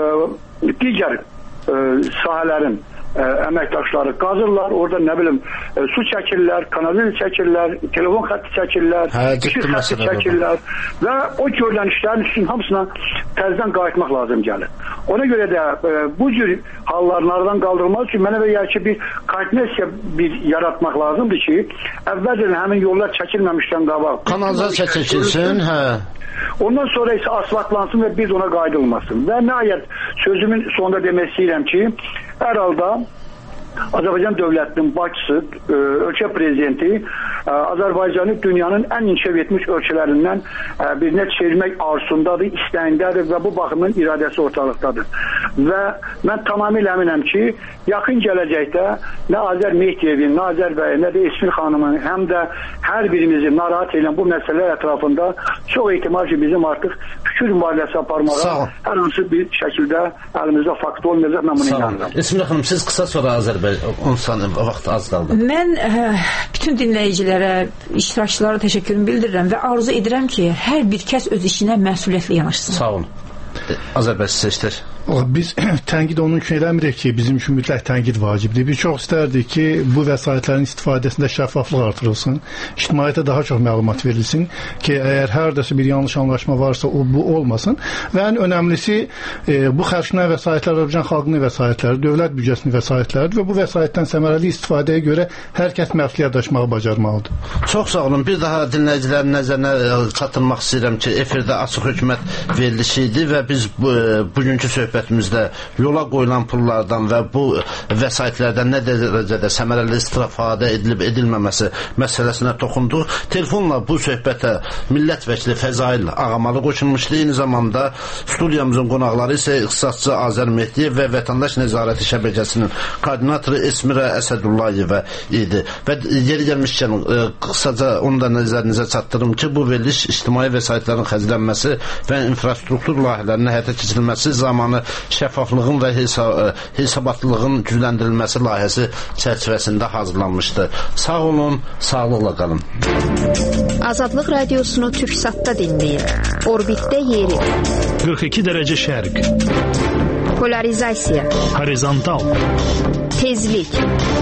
digər sahələrin əməkdaşları qazırlar, orada nə bilim su çəkirlər, kanalizasiya çəkirlər, telefon xətti çəkirlər, işıq xətti çəkirlər və o görülən işlərin üstünün hamısına təzədən qayıtmaq lazım gəlir. Ona görə də bu cür halların aradan qaldırılması üçün mənə verir ki, bir koordinasiya yaratmaq lazımdır ki, əvvəlcədən həmin yollar çəkilməmişdən qabaq kanalizasiya çəkilsin, ondan sonra isə asfaltlansın və biz ona qayıdılmasın. Və nəhayət sözümün sonunda demək istəyirəm ki, hər halda Azərbaycan dövlətinin başçısı, ölkə prezidenti Azərbaycanı dünyanın ən inkişaf etmiş ölkələrindən birinə çevirmək arzusundadır, istəyindədir və bu baxımın iradəsi ortalıqdadır. Və mən tamamilə əminəm ki, yaxın gələcəkdə nə Azər Mehdiyevin, nə Azər bəy, nə də Esmir xanımın, həm də hər birimizi narahat edən bu məsələlər ətrafında çox ehtimal ki, bizim artıq fikir mübadiləsi aparmağa hər hansı bir şəkildə əlimizdə fakt olmayacaq, mən bunu inanıram. Esmir xanım, siz qısa sonra Azər bəy, 10 saniyə vaxt az qaldı. Mən bütün dinləyicilərə, iştirakçılara təşəkkürümü bildirirəm və arzu edirəm ki, hər bir kəs öz işinə məsuliyyətlə yanaşsın. Sağ olun. Azər bəy, siz seçdir. Biz tənqid onun üçün eləmirik ki, bizim üçün mütləq tənqid vacibdir. Biz çox istərdik ki, bu vəsaitlərin istifadəsində şəffaflıq artırılsın, ictimaiyyətə daha çox məlumat verilsin ki, əgər hərdəsə bir yanlış anlaşma varsa, bu olmasın. Və ən önəmlisi, bu xərclənən vəsaitlər Azərbaycan xalqının vəsaitləri, dövlət büdcəsinin vəsaitləridir və bu vəsaitdən səmərəli istifadəyə görə hər kəs məsuliyyət daşımağı bacarmalıdır. Çox sağ olun. Bir daha dinləyicilərin nəzərinə çatdırmaq istəyirəm ki, efirdə Açıq Hökumət verilişi idi və biz bugünkü söhbətimizdə yola qoyulan pullardan və bu vəsaitlərdən nə dərəcədə səmərəli istifadə edilib edilməməsi məsələsinə toxunduq. Telefonla bu söhbətə millət vəkili Fəzail Ağamalı qoşulmuşdu. Eyni zamanda studiyamızın qonaqları isə ixtisasçı Azər Mehdiyev və Vətəndaş Nəzarəti Şəbəkəsinin koordinatoru Esmirə Əsədullayeva idi. Və yeri gəlmişkən qısaca onu da nəzərinizə çatdırım ki, bu veriliş ictimai vəsaitlərin xərclənməsi və infrastruktur layihələrinin həyata keçirilməsi zamanı şəffaflığın və hesabatlılığın gücləndirilməsi layihəsi çərçivəsində hazırlanmışdı. Sağ olun, sağlıqla qalın. Azadlıq radiosunu Türksatda dinləyin. Orbitdə yeri. 42 dərəcə şərq. Polarizasiya. Horizontal. Tezlik.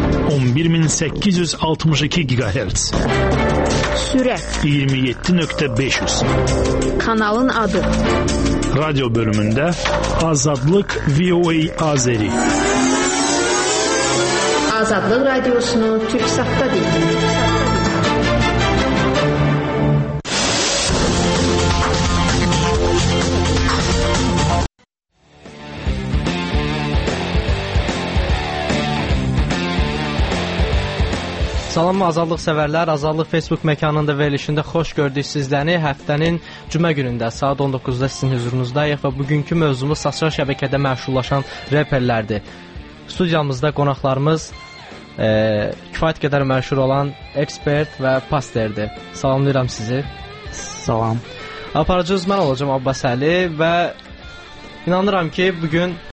11862 GHz. Sürət. 27.500. Kanalın adı. Radyo bölümündə Azadlıq VOA Azeri. Azadlıq radiosunu Türksatda dinləyin. Salam azadlıq sevərlər, Azadlıq Facebook məkanında verilişində xoş gördük sizləri. Həftənin cümə günündə saat 19-da sizin huzurunuzdayıq və bugünkü mövzumuz sosial şəbəkədə məşhurlaşan reperlərdir. Studiyamızda qonaqlarımız kifayət qədər məşhur olan Ekspert və Pasterdir. Salamlayıram sizi. Salam. Aparıcınız mən olacağım Abbas Əli və inanıram ki, bugün